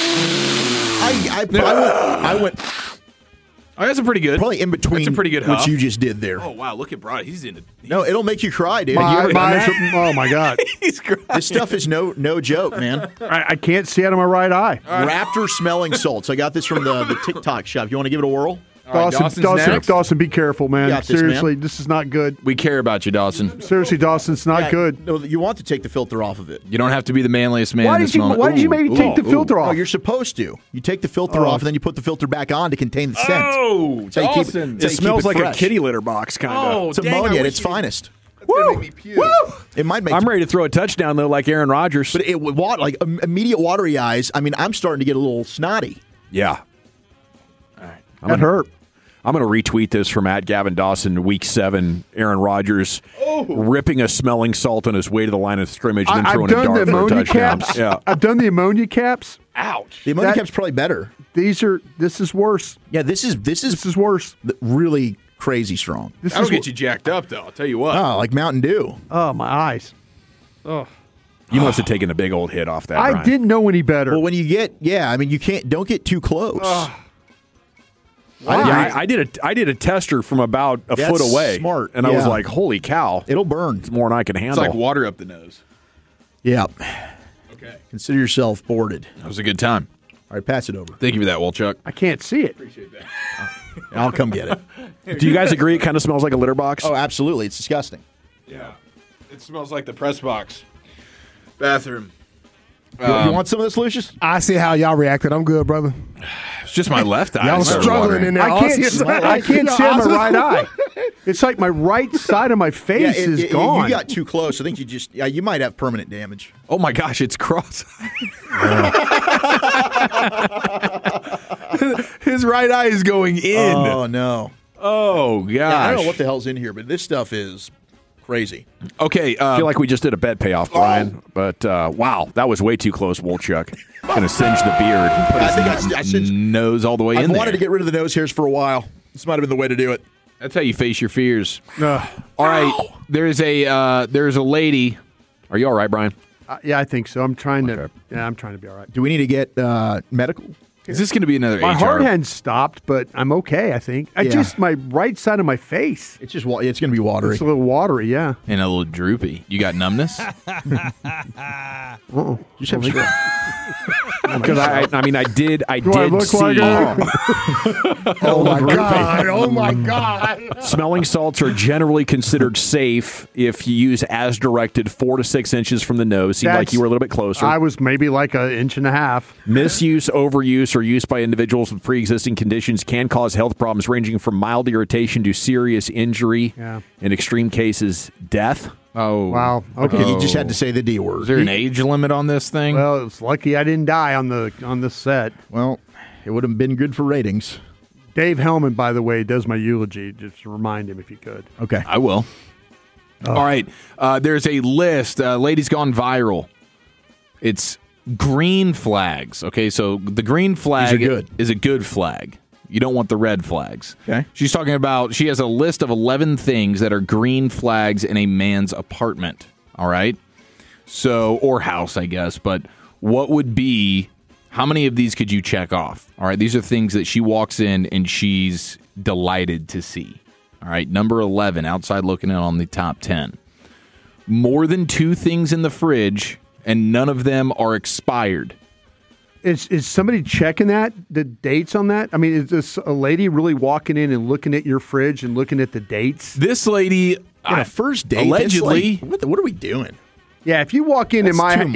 Speaker 9: I went.
Speaker 7: Oh, that's a pretty good.
Speaker 9: Probably in between.
Speaker 7: That's a pretty good
Speaker 9: what
Speaker 7: huff.
Speaker 9: you just did there.
Speaker 7: Oh wow, look at Brian. He's in it.
Speaker 9: No, it'll make you cry, dude.
Speaker 6: Oh my God.
Speaker 7: He's crying.
Speaker 9: This stuff is no joke, man.
Speaker 6: I can't see out of my right eye.
Speaker 9: Raptor smelling salts. I got this from the TikTok shop. You want to give it a whirl?
Speaker 7: All right,
Speaker 6: Dawson, be careful, man.
Speaker 9: Got this,
Speaker 6: Seriously,
Speaker 9: man.
Speaker 6: this is not good.
Speaker 7: We care about you, Dawson.
Speaker 6: Seriously, Dawson, it's not good.
Speaker 9: No, you want to take the filter off of it.
Speaker 7: You don't have to be the manliest man
Speaker 6: Why
Speaker 7: in
Speaker 6: did
Speaker 7: this
Speaker 6: you?
Speaker 7: moment.
Speaker 6: Why did you maybe take the filter off?
Speaker 9: Oh, you're supposed to. You take the filter off, and then you put the filter back on to contain the scent.
Speaker 5: Oh,
Speaker 9: That's how you keep
Speaker 5: Dawson.
Speaker 9: that's how
Speaker 5: It
Speaker 9: you
Speaker 5: smells
Speaker 9: keep
Speaker 5: like
Speaker 9: fresh.
Speaker 5: a kitty litter box, kind of.
Speaker 9: It's ammonia at its finest.
Speaker 5: Woo!
Speaker 9: It might make.
Speaker 5: I'm ready to throw a touchdown, though, like Aaron Rodgers.
Speaker 9: But it would like immediate watery eyes. I mean, I'm starting to get a little snotty.
Speaker 5: Yeah. All right.
Speaker 6: That hurt.
Speaker 5: I'm going to retweet this from @Gavin Dawson, Week 7. Aaron Rodgers ripping a smelling salt on his way to the line of scrimmage, and then
Speaker 6: I've
Speaker 5: throwing a
Speaker 6: done the
Speaker 5: dart for a
Speaker 6: ammonia
Speaker 5: touchdown.
Speaker 6: caps.
Speaker 5: Yeah.
Speaker 6: I've done the ammonia caps.
Speaker 5: Ouch.
Speaker 9: The ammonia cap's probably better.
Speaker 6: This is worse.
Speaker 9: Yeah, this is
Speaker 6: worse.
Speaker 9: Really crazy strong.
Speaker 7: That'll get you jacked up, though. I'll tell you what.
Speaker 9: Oh, like Mountain Dew.
Speaker 6: Oh, my eyes. Oh.
Speaker 5: You must have taken a big old hit off that,
Speaker 6: I
Speaker 5: Brian.
Speaker 6: didn't know any better.
Speaker 9: Well, when you get, I mean, don't get too close.
Speaker 5: I did a tester from about a
Speaker 9: That's
Speaker 5: foot away.
Speaker 9: smart.
Speaker 5: And I was
Speaker 9: Yeah.
Speaker 5: like, holy cow.
Speaker 9: It'll burn.
Speaker 5: It's more than I can
Speaker 7: It's
Speaker 5: handle.
Speaker 7: like water up the nose.
Speaker 9: Yeah.
Speaker 7: Okay.
Speaker 9: Consider yourself boarded.
Speaker 7: That was a good time.
Speaker 9: All right, pass it over.
Speaker 7: Thank you for that, Wolchuk.
Speaker 6: I can't see it.
Speaker 7: Appreciate that.
Speaker 9: I'll come get it.
Speaker 5: Do you guys agree it kind of smells like a litter box?
Speaker 9: Oh, absolutely. It's disgusting.
Speaker 7: Yeah. It smells like the press box. Bathroom.
Speaker 9: You want some of this, Lucius?
Speaker 8: I see how y'all reacted. I'm good, brother.
Speaker 7: It's just my left eye.
Speaker 8: Y'all
Speaker 7: started
Speaker 8: struggling
Speaker 7: watering.
Speaker 8: in there.
Speaker 6: I can't see out of my right eye. It's like my right side of my face is gone.
Speaker 9: You got too close. I think you might have permanent damage.
Speaker 7: Oh my gosh, it's cross. His right eye is going in.
Speaker 9: Oh, no.
Speaker 7: Oh, gosh.
Speaker 9: Yeah, I don't know what the hell's in here, but this stuff is crazy.
Speaker 7: Okay.
Speaker 5: I feel like we just did a bet payoff, Brian. But, wow, that was way too close, Wolchuk. Going to singe the beard. And put
Speaker 9: I think
Speaker 7: nose all the way
Speaker 9: I've
Speaker 7: in there.
Speaker 9: wanted to get rid of the nose hairs for a while. This might have been the way to do it.
Speaker 7: That's how you face your fears. All right. There's a lady.
Speaker 5: Are you all right, Brian?
Speaker 6: Yeah, I think so. I'm trying to be all right.
Speaker 9: Do we need to get medical?
Speaker 7: Is this going to be another
Speaker 6: My
Speaker 7: HR?
Speaker 6: heart hadn't stopped, but I'm okay, I think. My right side of my face.
Speaker 9: It's just it's going to be watery.
Speaker 6: It's a little watery, yeah.
Speaker 7: And a little droopy. You got numbness?
Speaker 6: Uh-oh.
Speaker 9: You should have
Speaker 5: Because I did
Speaker 6: Do I look
Speaker 5: see
Speaker 6: like Oh my God. Oh my God.
Speaker 5: smelling salts are generally considered safe if you use as directed 4 to 6 inches from the nose. Seemed like you were a little bit closer.
Speaker 6: I was maybe like an inch and a half.
Speaker 5: Misuse, overuse, or use by individuals with pre-existing conditions can cause health problems ranging from mild irritation to serious injury.
Speaker 6: Yeah.
Speaker 5: In extreme cases, death.
Speaker 7: Oh.
Speaker 6: Wow.
Speaker 9: Okay, you just had to say the D word.
Speaker 7: Is there an age limit on this thing?
Speaker 6: Well, it's lucky I didn't die on the set.
Speaker 9: Well, it would have been good for ratings.
Speaker 6: Dave Hellman, by the way, does my eulogy. Just remind him if you could.
Speaker 9: Okay.
Speaker 7: I will. All right. There's a list. Lady's gone viral. It's green flags. Okay, so the green flag is a good flag. You don't want the red flags.
Speaker 9: Okay.
Speaker 7: She's talking about, she has a list of 11 things that are green flags in a man's apartment. All right. So, or house, I guess. But what would be, how many of these could you check off? All right. These are things that she walks in and she's delighted to see. All right. Number 11, outside looking in on the top 10. More than 2 things in the fridge and none of them are expired.
Speaker 6: Is somebody checking the dates on that? I mean, is this a lady really walking in and looking at your fridge and looking at the dates?
Speaker 7: This lady,
Speaker 9: a first date,
Speaker 7: allegedly.
Speaker 9: What are we doing?
Speaker 6: Yeah, if you walk into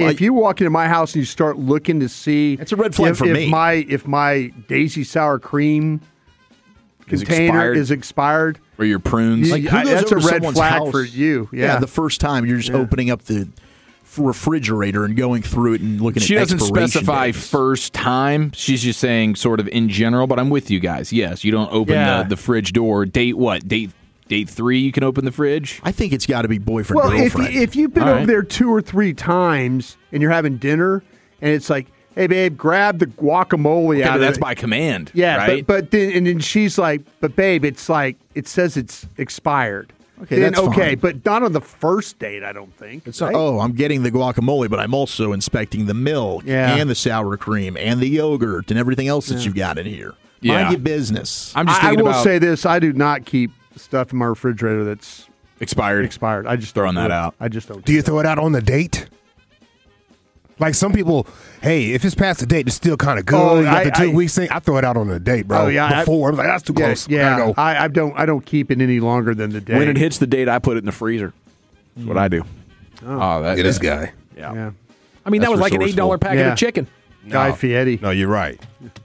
Speaker 6: my house and you start looking to see,
Speaker 9: that's a red flag for me.
Speaker 6: If my Daisy sour cream container is expired,
Speaker 7: or your prunes,
Speaker 9: like, who goes
Speaker 6: that's
Speaker 9: over
Speaker 6: a red
Speaker 9: someone's
Speaker 6: flag
Speaker 9: house?
Speaker 6: for you. Yeah,
Speaker 9: the first time you're just opening up the refrigerator and going through it and looking at
Speaker 7: she doesn't
Speaker 9: expiration
Speaker 7: specify
Speaker 9: dates.
Speaker 7: first time. She's just saying sort of in general, but I'm with you guys. Yes, you don't open the fridge door. Date what? Date 3 you can open the fridge?
Speaker 9: I think it's got to be boyfriend,
Speaker 6: well,
Speaker 9: girlfriend.
Speaker 6: if you've been over there 2 or 3 times and you're having dinner and it's like, hey, babe, grab the guacamole out
Speaker 7: but
Speaker 6: of
Speaker 7: that's
Speaker 6: it.
Speaker 7: by command.
Speaker 6: Yeah,
Speaker 7: right?
Speaker 6: but then she's like, but babe, it's like, it says it's expired.
Speaker 9: Okay, that's fine.
Speaker 6: But not on the first date, I don't think.
Speaker 9: It's not, I'm getting the guacamole, but I'm also inspecting the milk and the sour cream and the yogurt and everything else that you've got in here. Mind your business.
Speaker 7: I'm just
Speaker 6: I
Speaker 7: thinking
Speaker 6: will
Speaker 7: about
Speaker 6: say this: I do not keep stuff in my refrigerator that's
Speaker 7: expired.
Speaker 6: I just
Speaker 7: throwing
Speaker 6: don't
Speaker 7: that
Speaker 6: do it.
Speaker 7: out.
Speaker 6: I just don't.
Speaker 8: Do you throw it out on the date? Like some people, hey, if it's past the date, it's still kind of good. After 2 weeks, I throw it out on the date, bro.
Speaker 6: Oh, yeah,
Speaker 8: Before, I'm like, that's too close.
Speaker 6: Yeah,
Speaker 8: Gotta go.
Speaker 6: I don't keep it any longer than the date.
Speaker 5: When it hits the date, I put it in the freezer. That's what I do.
Speaker 7: Oh,
Speaker 8: Look at this guy.
Speaker 5: Yeah. I mean, that was like an
Speaker 8: resourceful.
Speaker 5: $8 packet of chicken.
Speaker 6: Guy Fieri.
Speaker 8: No, you're right.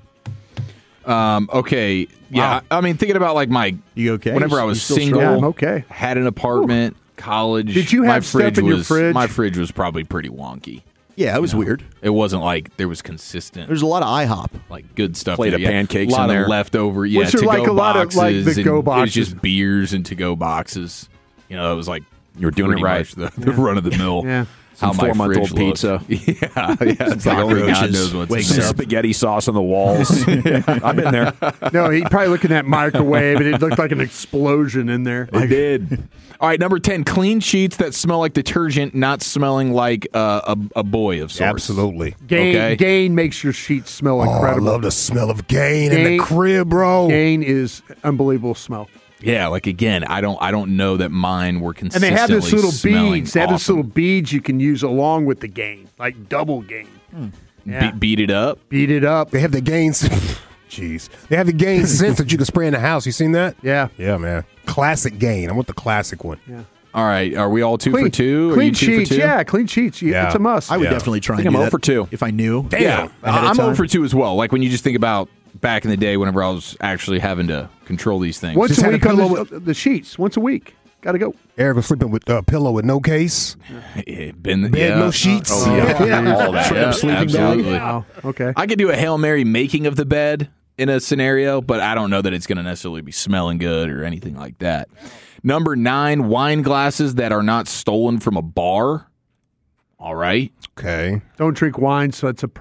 Speaker 7: Okay. Yeah. I mean, thinking about like
Speaker 9: you okay?
Speaker 7: whenever I was
Speaker 9: You still
Speaker 7: single,
Speaker 6: Yeah, I'm okay.
Speaker 7: had an apartment, college.
Speaker 6: Did you
Speaker 7: my
Speaker 6: have stuff
Speaker 7: fridge
Speaker 6: in your
Speaker 7: was-
Speaker 6: fridge?
Speaker 7: My fridge was probably pretty wonky.
Speaker 9: Yeah, it was weird.
Speaker 7: It wasn't like there was consistent.
Speaker 9: There's a lot of IHOP.
Speaker 7: Like good stuff.
Speaker 5: Plate
Speaker 7: there.
Speaker 5: of
Speaker 7: Yeah,
Speaker 5: pancakes
Speaker 7: a lot
Speaker 5: in there.
Speaker 7: of leftover. Yeah,
Speaker 6: Was there,
Speaker 7: to-go
Speaker 6: like, a lot of, like, the
Speaker 7: boxes,
Speaker 6: go
Speaker 7: and
Speaker 6: boxes?
Speaker 7: It was just beers and to-go boxes. You know, it was like
Speaker 5: You were doing it
Speaker 7: pretty
Speaker 5: right.
Speaker 7: much the run of the mill.
Speaker 6: Yeah.
Speaker 7: How
Speaker 5: Some
Speaker 7: my
Speaker 5: 4-month-old
Speaker 7: fridge looked.
Speaker 5: pizza.
Speaker 7: Yeah, it's like only God knows what's in
Speaker 5: Some
Speaker 7: there.
Speaker 5: spaghetti sauce on the walls. I've been there.
Speaker 6: No, he probably looked in that microwave and it looked like an explosion in there.
Speaker 5: It did.
Speaker 7: All right, number 10, clean sheets that smell like detergent, not smelling like a boy of sorts.
Speaker 8: Absolutely.
Speaker 6: Gain makes your sheets smell incredible.
Speaker 8: I love the smell of Gain in the crib, bro.
Speaker 6: Gain is unbelievable smell.
Speaker 7: Yeah, like again, I don't know that mine were
Speaker 6: And
Speaker 7: consistently
Speaker 6: they have this little
Speaker 7: smelling
Speaker 6: beads. They have this
Speaker 7: awesome.
Speaker 6: little beads you can use along with the Gain, like double Gain. Yeah.
Speaker 7: Beat it up.
Speaker 6: Beat it up.
Speaker 8: They have the Gain. Jeez. They have the Gain scents that you can spray in the house. You seen that?
Speaker 6: Yeah.
Speaker 8: Yeah, man. Classic Gain. I want the classic one.
Speaker 6: Yeah.
Speaker 7: All right, are we all 2 for 2? Are
Speaker 6: Clean
Speaker 7: you 2
Speaker 6: sheets,
Speaker 7: for 2?
Speaker 6: yeah, clean sheets.
Speaker 8: Yeah.
Speaker 6: It's a must.
Speaker 9: I would definitely try
Speaker 5: I think
Speaker 9: and do
Speaker 5: I'm
Speaker 9: that
Speaker 5: 0 for 2.
Speaker 9: if I knew.
Speaker 8: Damn.
Speaker 7: Yeah,
Speaker 9: ahead of
Speaker 7: I'm
Speaker 9: time.
Speaker 7: 0 for 2 as well. Like when you just think about back in the day whenever I was actually having to control these things.
Speaker 6: Once
Speaker 8: Just
Speaker 6: a
Speaker 8: had a
Speaker 6: week on
Speaker 8: pillow
Speaker 6: the sheets. Once a week. Got to go.
Speaker 8: Eric was sleeping with a pillow with no case.
Speaker 7: Been,
Speaker 8: Bed, no sheets.
Speaker 7: Oh, yeah. All that.
Speaker 9: Shrimp
Speaker 7: Yeah,
Speaker 9: sleeping bag.
Speaker 7: absolutely.
Speaker 6: Wow. Okay.
Speaker 7: I could do a Hail Mary making of the bed in a scenario, but I don't know that it's going to necessarily be smelling good or anything like that. Number 9, wine glasses that are not stolen from a bar. All right.
Speaker 8: Okay.
Speaker 6: Don't drink wine, so that's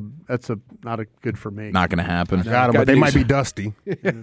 Speaker 6: not a good for me.
Speaker 7: Not going to happen.
Speaker 8: Got 'em, but
Speaker 5: Got
Speaker 8: they
Speaker 5: news.
Speaker 8: might be dusty.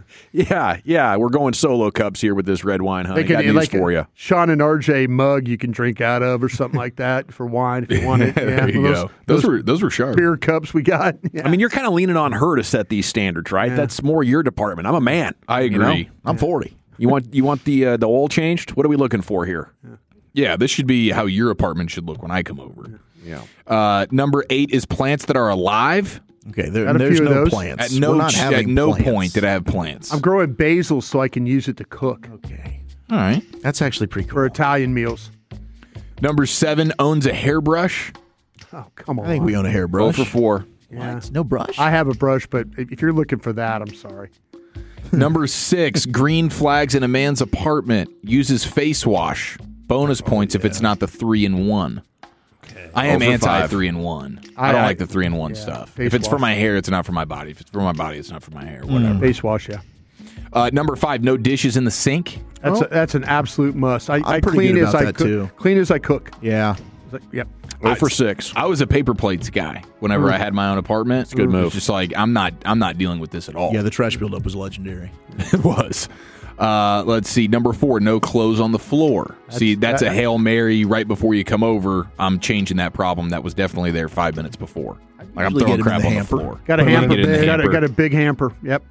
Speaker 5: Yeah. We're going solo cups here with this red wine, honey. Got news
Speaker 6: like
Speaker 5: for you.
Speaker 6: Sean and RJ mug you can drink out of or something like that for wine if you want it. Yeah,
Speaker 7: There you go. Those were sharp.
Speaker 6: beer cups we got. Yeah.
Speaker 5: I mean, you're kind of leaning on her to set these standards, right? That's more your department. I'm a man.
Speaker 7: I
Speaker 5: you know?
Speaker 7: agree.
Speaker 9: I'm 40.
Speaker 5: You want the oil changed? What are we looking for here?
Speaker 7: Yeah, this should be how your apartment should look when I come over.
Speaker 5: Yeah.
Speaker 7: Number 8 is plants that are alive.
Speaker 9: Okay,
Speaker 6: Got a
Speaker 9: there's
Speaker 6: few of
Speaker 9: no
Speaker 6: those.
Speaker 9: plants.
Speaker 7: At no,
Speaker 9: We're not having plants.
Speaker 7: point did I have plants.
Speaker 6: I'm growing basil so I can use it to cook
Speaker 9: Okay,
Speaker 7: All right.
Speaker 9: that's actually pretty cool.
Speaker 6: for Italian meals.
Speaker 7: Number 7 owns a hairbrush.
Speaker 6: Oh, come on.
Speaker 9: I think we own a hairbrush.
Speaker 7: 0 for 4.
Speaker 6: Yeah.
Speaker 9: What? No brush?
Speaker 6: I have a brush, but if you're looking for that, I'm sorry.
Speaker 7: Number 6, green flags in a man's apartment. Uses face wash. Bonus points if it's not the 3-in-1. I am
Speaker 5: 0 for 5.
Speaker 7: anti 3-in-1. I don't like the 3-in-1 stuff.
Speaker 6: face
Speaker 7: If it's for
Speaker 6: wash.
Speaker 7: my hair, it's not for my body. If it's for my body, it's not for my hair. Whatever.
Speaker 6: Face wash, yeah.
Speaker 7: Number 5, no dishes in the sink.
Speaker 6: That's an absolute must. I
Speaker 9: pretty
Speaker 6: clean
Speaker 9: good
Speaker 6: as
Speaker 9: about
Speaker 6: I
Speaker 9: that,
Speaker 6: cook.
Speaker 9: too.
Speaker 6: Clean as I cook.
Speaker 9: yeah.
Speaker 6: Yep.
Speaker 5: 0 for 6.
Speaker 7: I was a paper plates guy whenever I had my own apartment. It's
Speaker 5: good move.
Speaker 7: It's just like I'm not dealing with this at all.
Speaker 9: Yeah, the trash buildup was legendary.
Speaker 7: It was. Let's see. Number 4, no clothes on the floor. That's a Hail Mary right before you come over. I'm changing that problem. That was definitely there 5 minutes before. Like I'm
Speaker 9: usually
Speaker 7: throwing
Speaker 9: get it in
Speaker 7: crap
Speaker 9: the
Speaker 7: on the
Speaker 9: hamper.
Speaker 7: floor.
Speaker 6: Got a
Speaker 7: Put it in
Speaker 6: hamper.
Speaker 7: the hamper.
Speaker 6: Got a big hamper. Yep.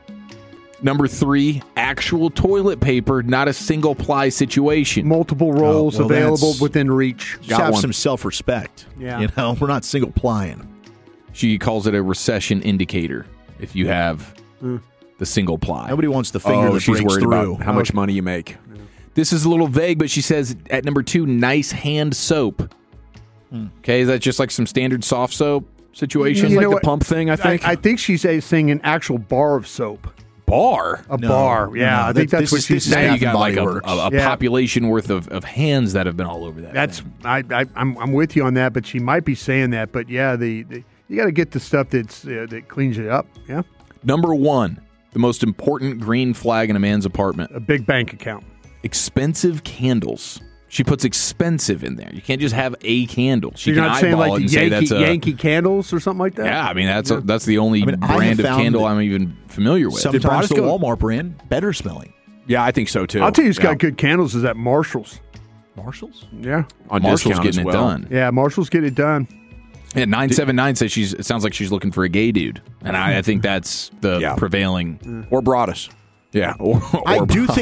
Speaker 7: Number 3, actual toilet paper, not a single ply situation.
Speaker 6: Multiple rolls
Speaker 9: well,
Speaker 6: available
Speaker 9: that's-
Speaker 6: within reach.
Speaker 9: Just have some self-respect.
Speaker 6: Yeah.
Speaker 9: You know, we're not single plying.
Speaker 7: She calls it a recession indicator if you have the single ply.
Speaker 9: Nobody wants the finger that
Speaker 5: she's
Speaker 9: breaks
Speaker 5: worried
Speaker 9: through.
Speaker 5: about how much money you make.
Speaker 7: This is a little vague, but she says at number 2, nice hand soap. Okay, is that just like some standard soft soap situation?
Speaker 6: You
Speaker 5: Like
Speaker 6: know
Speaker 5: the
Speaker 6: what?
Speaker 5: pump thing, I think.
Speaker 6: I think she's saying an actual bar of soap.
Speaker 7: Bar?
Speaker 6: A bar. Yeah, I think that's what she's
Speaker 7: Now
Speaker 6: saying.
Speaker 7: you got like a
Speaker 6: Yeah.
Speaker 7: population worth of hands that have been all over that.
Speaker 6: That's
Speaker 7: thing.
Speaker 6: I'm with you on that, but she might be saying that. But yeah, the you got to get the stuff that cleans it up. Yeah,
Speaker 7: Number 1, the most important green flag in a man's apartment.
Speaker 6: a big bank account.
Speaker 7: Expensive candles. She puts expensive in there. You can't just have a candle. She
Speaker 6: You're
Speaker 7: can
Speaker 6: not saying
Speaker 7: eyeball
Speaker 6: like
Speaker 7: it
Speaker 6: the
Speaker 7: and say that's a
Speaker 6: Yankee candles or something like that.
Speaker 7: Yeah, I mean that's the only
Speaker 9: I have
Speaker 7: brand of
Speaker 9: found
Speaker 7: candle
Speaker 9: that
Speaker 7: I'm even familiar with.
Speaker 9: Sometimes the
Speaker 7: Brodesco-
Speaker 9: Walmart brand better smelling.
Speaker 5: Yeah, I think so too.
Speaker 6: I'll tell you who's got good candles is at Marshall's.
Speaker 7: Marshall's?
Speaker 6: Yeah.
Speaker 5: On
Speaker 7: Marshall's
Speaker 5: discount
Speaker 7: getting
Speaker 5: as
Speaker 7: it
Speaker 5: well.
Speaker 7: done.
Speaker 6: Yeah, Marshall's getting it done.
Speaker 7: Yeah, 979 says it sounds like she's looking for a gay dude. And I think that's the prevailing.
Speaker 5: Or Broadus. Yeah. Or
Speaker 9: I do think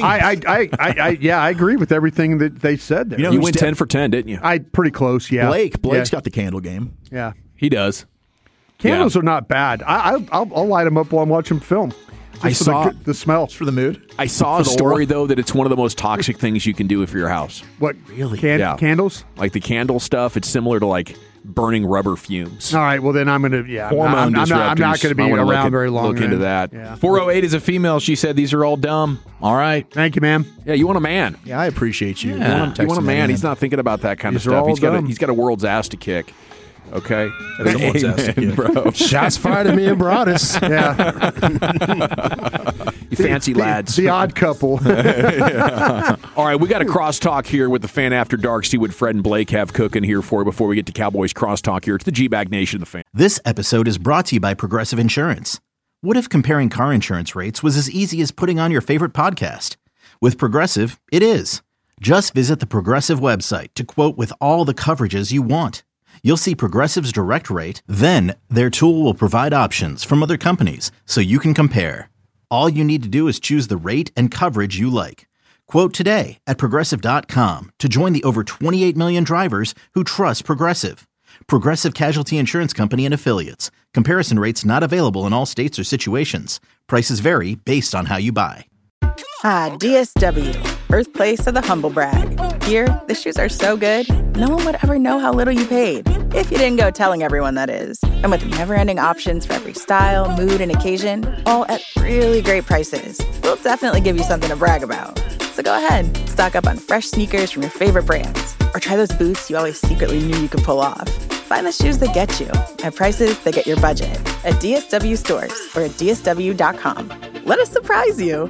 Speaker 6: I agree with everything that they said there.
Speaker 5: You went 10 for 10, didn't you?
Speaker 6: Pretty close, yeah.
Speaker 9: Blake's got the candle game.
Speaker 6: Yeah.
Speaker 7: He does.
Speaker 6: Candles are not bad. I'll light them up while I'm watching film.
Speaker 5: I saw
Speaker 6: the smell.
Speaker 9: For the mood.
Speaker 5: I saw a story, though, that it's one of the most toxic things you can do for your house.
Speaker 6: What?
Speaker 9: Really?
Speaker 6: Candles?
Speaker 5: Like the candle stuff, it's similar to like burning rubber fumes.
Speaker 6: All right, well then I'm going to,
Speaker 5: Hormone
Speaker 6: I'm not
Speaker 5: disruptors.
Speaker 6: going to be
Speaker 5: I wanna
Speaker 6: around very long.
Speaker 5: Look into that.
Speaker 6: Yeah.
Speaker 7: 408 is a female. She said these are all dumb. All right.
Speaker 6: Thank you, ma'am.
Speaker 5: Yeah, you want a man.
Speaker 9: Yeah, I appreciate you.
Speaker 5: You want a man. He's not thinking about that kind of
Speaker 6: These are
Speaker 5: stuff.
Speaker 6: all
Speaker 5: He's got a world's ass to kick. Okay?
Speaker 9: Amen,
Speaker 5: bro.
Speaker 8: Shots fired at me and Broadus.
Speaker 6: Yeah.
Speaker 5: You fancy lads.
Speaker 6: The odd couple.
Speaker 5: All right, we got a crosstalk here with the Fan After Dark. See what Fred and Blake have cooking here for you before we get to Cowboys crosstalk here. It's the G-Bag Nation of the Fan.
Speaker 1: This episode is brought to you by Progressive Insurance. What if comparing car insurance rates was as easy as putting on your favorite podcast? With Progressive, it is. Just visit the Progressive website to quote with all the coverages you want. You'll see Progressive's direct rate, then their tool will provide options from other companies so you can compare. All you need to do is choose the rate and coverage you like. Quote today at Progressive.com to join the over 28 million drivers who trust Progressive. Progressive Casualty Insurance Company and Affiliates. Comparison rates not available in all states or situations. Prices vary based on how you buy.
Speaker 21: Ah, DSW, birthplace of the humble brag. Here, the shoes are so good, no one would ever know how little you paid. If you didn't go telling everyone, that is. And with never-ending options for every style, mood, and occasion, all at really great prices, we'll definitely give you something to brag about. So go ahead, stock up on fresh sneakers from your favorite brands, or try those boots you always secretly knew you could pull off. Find the shoes that get you at prices that get your budget at DSW stores or at DSW.com. Let us surprise you.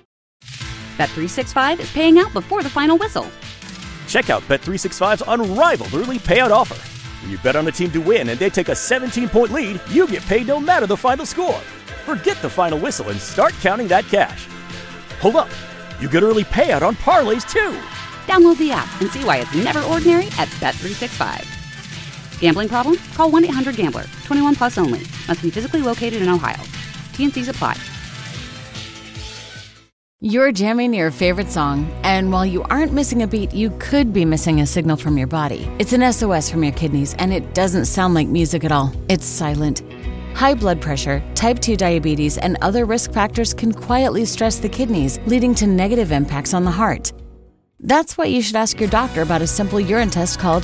Speaker 2: Bet365 is paying out before the final whistle.
Speaker 3: Check out Bet365's unrivaled early payout offer. When you bet on a team to win and they take a 17-point lead, you get paid no matter the final score. Forget the final whistle and start counting that cash. Hold up. You get early payout on parlays, too.
Speaker 2: Download the app and see why it's never ordinary at Bet365. Gambling problem? Call 1-800-GAMBLER. 21 plus only. Must be physically located in Ohio. T&Cs apply.
Speaker 12: You're jamming your favorite song, and while you aren't missing a beat, you could be missing a signal from your body. It's an SOS from your kidneys, and it doesn't sound like music at all. It's silent. High blood pressure, type 2 diabetes, and other risk factors can quietly stress the kidneys, leading to negative impacts on the heart. That's why you should ask your doctor about a simple urine test called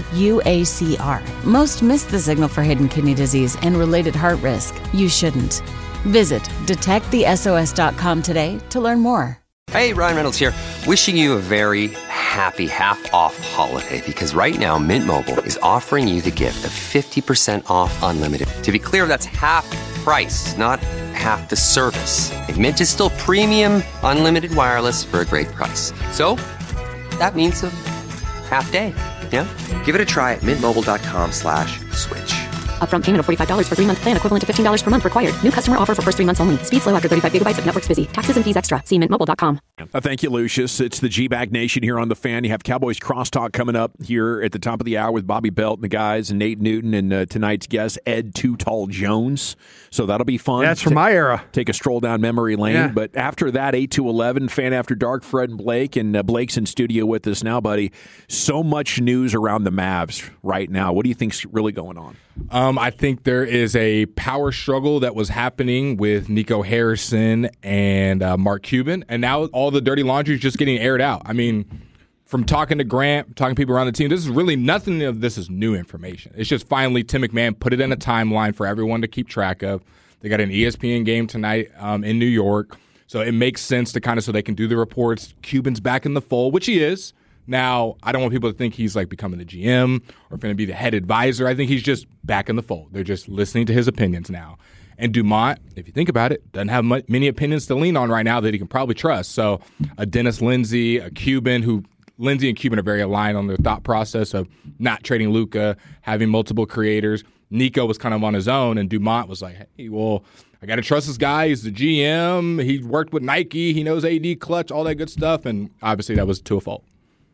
Speaker 12: UACR. Most miss the signal for hidden kidney disease and related heart risk. You shouldn't. Visit detectthesos.com today to learn more.
Speaker 13: Hey, Ryan Reynolds here, wishing you a very happy half-off holiday, because right now Mint Mobile is offering you the gift of 50% off unlimited. To be clear, that's half price, not half the service. And Mint is still premium unlimited wireless for a great price. So that means a half day, yeah? Give it a try at mintmobile.com/switch.
Speaker 14: Upfront payment of $45 for 3-month plan, equivalent to $15 per month required. New customer offer for first 3 months only. Speed slow after 35 gigabytes if network's busy. Taxes and fees extra. See mintmobile.com.
Speaker 5: Thank you, Lucius. It's the G-Bag Nation here on The Fan. You have Cowboys Crosstalk coming up here at the top of the hour with Bobby Belt and the guys, and Nate Newton, and tonight's guest, Ed Too Tall Jones. So that'll be fun.
Speaker 6: That's from my era.
Speaker 5: Take a stroll down memory lane.
Speaker 6: Yeah.
Speaker 5: But after that, 8 to 11, Fan After Dark, Fred and Blake. And Blake's in studio with us now, buddy. So much news around the Mavs right now. What do you think's really going on?
Speaker 22: I think there is a power struggle that was happening with Nico Harrison and Mark Cuban, and now all the dirty laundry is just getting aired out. I mean, from talking to Grant, talking to people around the team, this is really nothing of this is new information. It's just finally Tim McMahon put it in a timeline for everyone to keep track of. They got an ESPN game tonight in New York, so it makes sense to kind of so they can do the reports. Cuban's back in the fold, which he is. Now, I don't want people to think he's like becoming the GM or going to be the head advisor. I think he's just back in the fold. They're just listening to his opinions now. And Dumont, if you think about it, doesn't have many opinions to lean on right now that he can probably trust. So a Dennis Lindsay, a Cuban, who Lindsay and Cuban are very aligned on their thought process of not trading Luka, having multiple creators. Nico was kind of on his own, and Dumont was like, hey, well, I got to trust this guy. He's the GM. He worked with Nike. He knows AD clutch, all that good stuff. And obviously that was to a fault.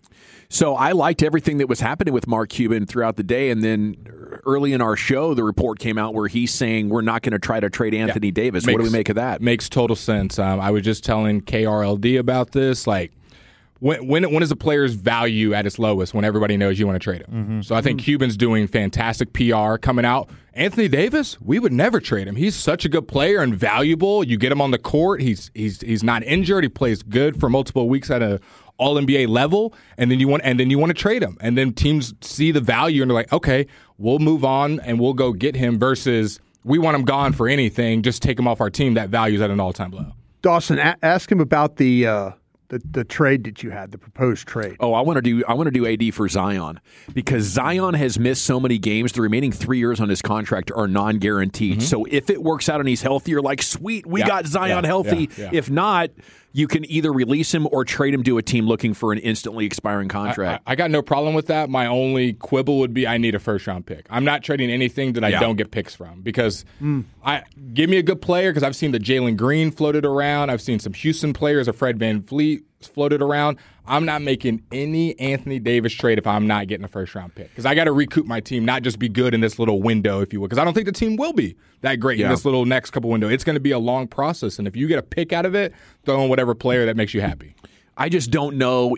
Speaker 5: So I liked everything that was happening with Mark Cuban throughout the day. And then early in our show, the report came out where he's saying we're not going to try to trade Anthony Davis. What do we make of that?
Speaker 22: Makes total sense. I was just telling KRLD about this. Like, when is a player's value at its lowest? When everybody knows you want to trade him.
Speaker 5: Mm-hmm.
Speaker 22: So I think Cuban's doing fantastic PR coming out. Anthony Davis, we would never trade him. He's such a good player and valuable. You get him on the court. He's not injured. He plays good for multiple weeks at a All-NBA level, and then you want to trade him. And then teams see the value and they're like, okay, we'll move on and we'll go get him versus we want him gone for anything. Just take him off our team. That value's at an all-time low.
Speaker 6: Dawson, ask him about the trade that you had, the proposed trade.
Speaker 5: Oh, I want to do AD for Zion because Zion has missed so many games. The remaining 3 years on his contract are non-guaranteed. Mm-hmm. So if it works out and he's healthy, you're like, sweet, we got Zion healthy.
Speaker 22: Yeah.
Speaker 5: If not, you can either release him or trade him to a team looking for an instantly expiring contract.
Speaker 22: I got no problem with that. My only quibble would be I need a first-round pick. I'm not trading anything that I don't get picks from because give me a good player because I've seen the Jalen Green floated around. I've seen some Houston players, a Fred VanVleet floated around. I'm not making any Anthony Davis trade if I'm not getting a first-round pick because I got to recoup my team, not just be good in this little window, if you will, because I don't think the team will be that great in this little next couple window. It's going to be a long process, and if you get a pick out of it, throw in whatever player that makes you happy.
Speaker 5: I just don't know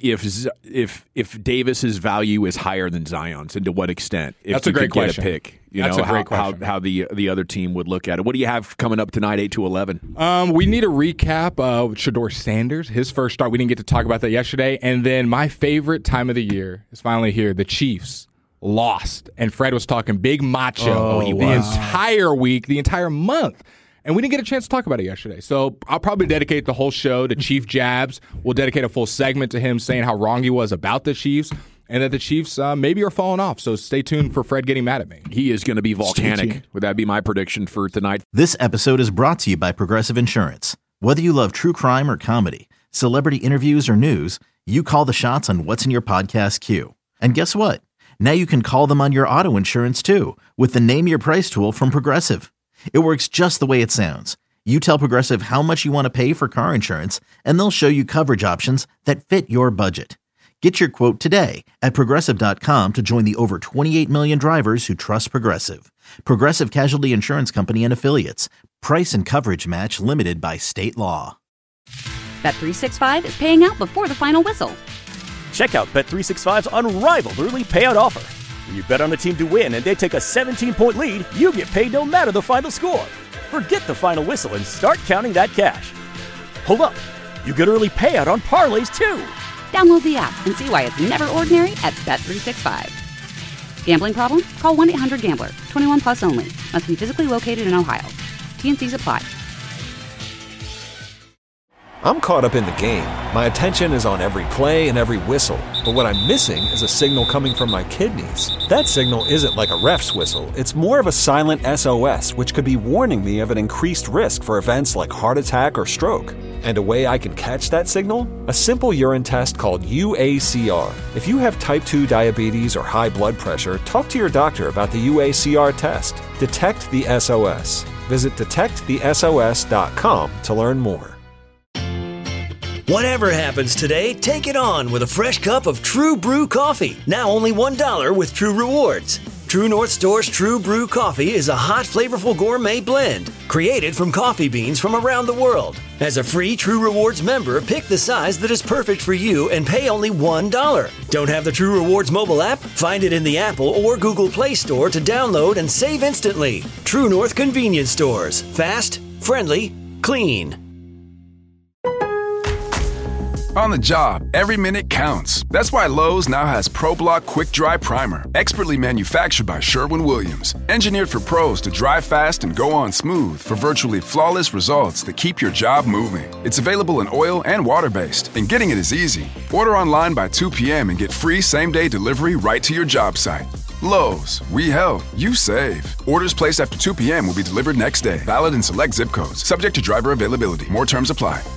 Speaker 5: if Davis's value is higher than Zion's and to what extent. If
Speaker 22: That's a great question.
Speaker 5: Get a pick,
Speaker 22: That's a great question.
Speaker 5: How the other team would look at it. What do you have coming up tonight, 8 to 11?
Speaker 22: We need a recap of Shedeur Sanders, his first start. We didn't get to talk about that yesterday. And then my favorite time of the year is finally here. The Chiefs lost, and Fred was talking big macho the entire week, the entire month. And we didn't get a chance to talk about it yesterday. So I'll probably dedicate the whole show to Chief Jabs. We'll dedicate a full segment to him saying how wrong he was about the Chiefs and that the Chiefs maybe are falling off. So stay tuned for Fred getting mad at me.
Speaker 5: He is going to be volcanic. Would that be my prediction for tonight?
Speaker 1: This episode is brought to you by Progressive Insurance. Whether you love true crime or comedy, celebrity interviews or news, you call the shots on what's in your podcast queue. And guess what? Now you can call them on your auto insurance too with the Name Your Price tool from Progressive. It works just the way it sounds. You tell Progressive how much you want to pay for car insurance, and they'll show you coverage options that fit your budget. Get your quote today at Progressive.com to join the over 28 million drivers who trust Progressive. Progressive Casualty Insurance Company and Affiliates. Price and coverage match limited by state law.
Speaker 2: Bet365 is paying out before the final whistle.
Speaker 3: Check out Bet365's unrivaled early payout offer. When you bet on a team to win and they take a 17-point lead, you get paid no matter the final score. Forget the final whistle and start counting that cash. Hold up. You get early payout on parlays, too.
Speaker 2: Download the app and see why it's never ordinary at Bet365. Gambling problem? Call 1-800-GAMBLER. 21 plus only. Must be physically located in Ohio. T&Cs apply.
Speaker 4: I'm caught up in the game. My attention is on every play and every whistle. But what I'm missing is a signal coming from my kidneys. That signal isn't like a ref's whistle. It's more of a silent SOS, which could be warning me of an increased risk for events like heart attack or stroke. And a way I can catch that signal? A simple urine test called UACR. If you have type 2 diabetes or high blood pressure, talk to your doctor about the UACR test. Detect the SOS. Visit detectthesos.com to learn more.
Speaker 10: Whatever happens today, take it on with a fresh cup of True Brew coffee. Now only $1 with True Rewards. True North Store's True Brew coffee is a hot, flavorful gourmet blend created from coffee beans from around the world. As a free True Rewards member, pick the size that is perfect for you and pay only $1. Don't have the True Rewards mobile app? Find it in the Apple or Google Play Store to download and save instantly. True North Convenience Stores. Fast, friendly, clean.
Speaker 23: On the job, every minute counts. That's why Lowe's now has ProBlock Quick Dry Primer, expertly manufactured by Sherwin-Williams. Engineered for pros to dry fast and go on smooth for virtually flawless results that keep your job moving. It's available in oil and water-based, and getting it is easy. Order online by 2 p.m. and get free same-day delivery right to your job site. Lowe's, we help, you save. Orders placed after 2 p.m. will be delivered next day. Valid in select zip codes. Subject to driver availability. More terms apply.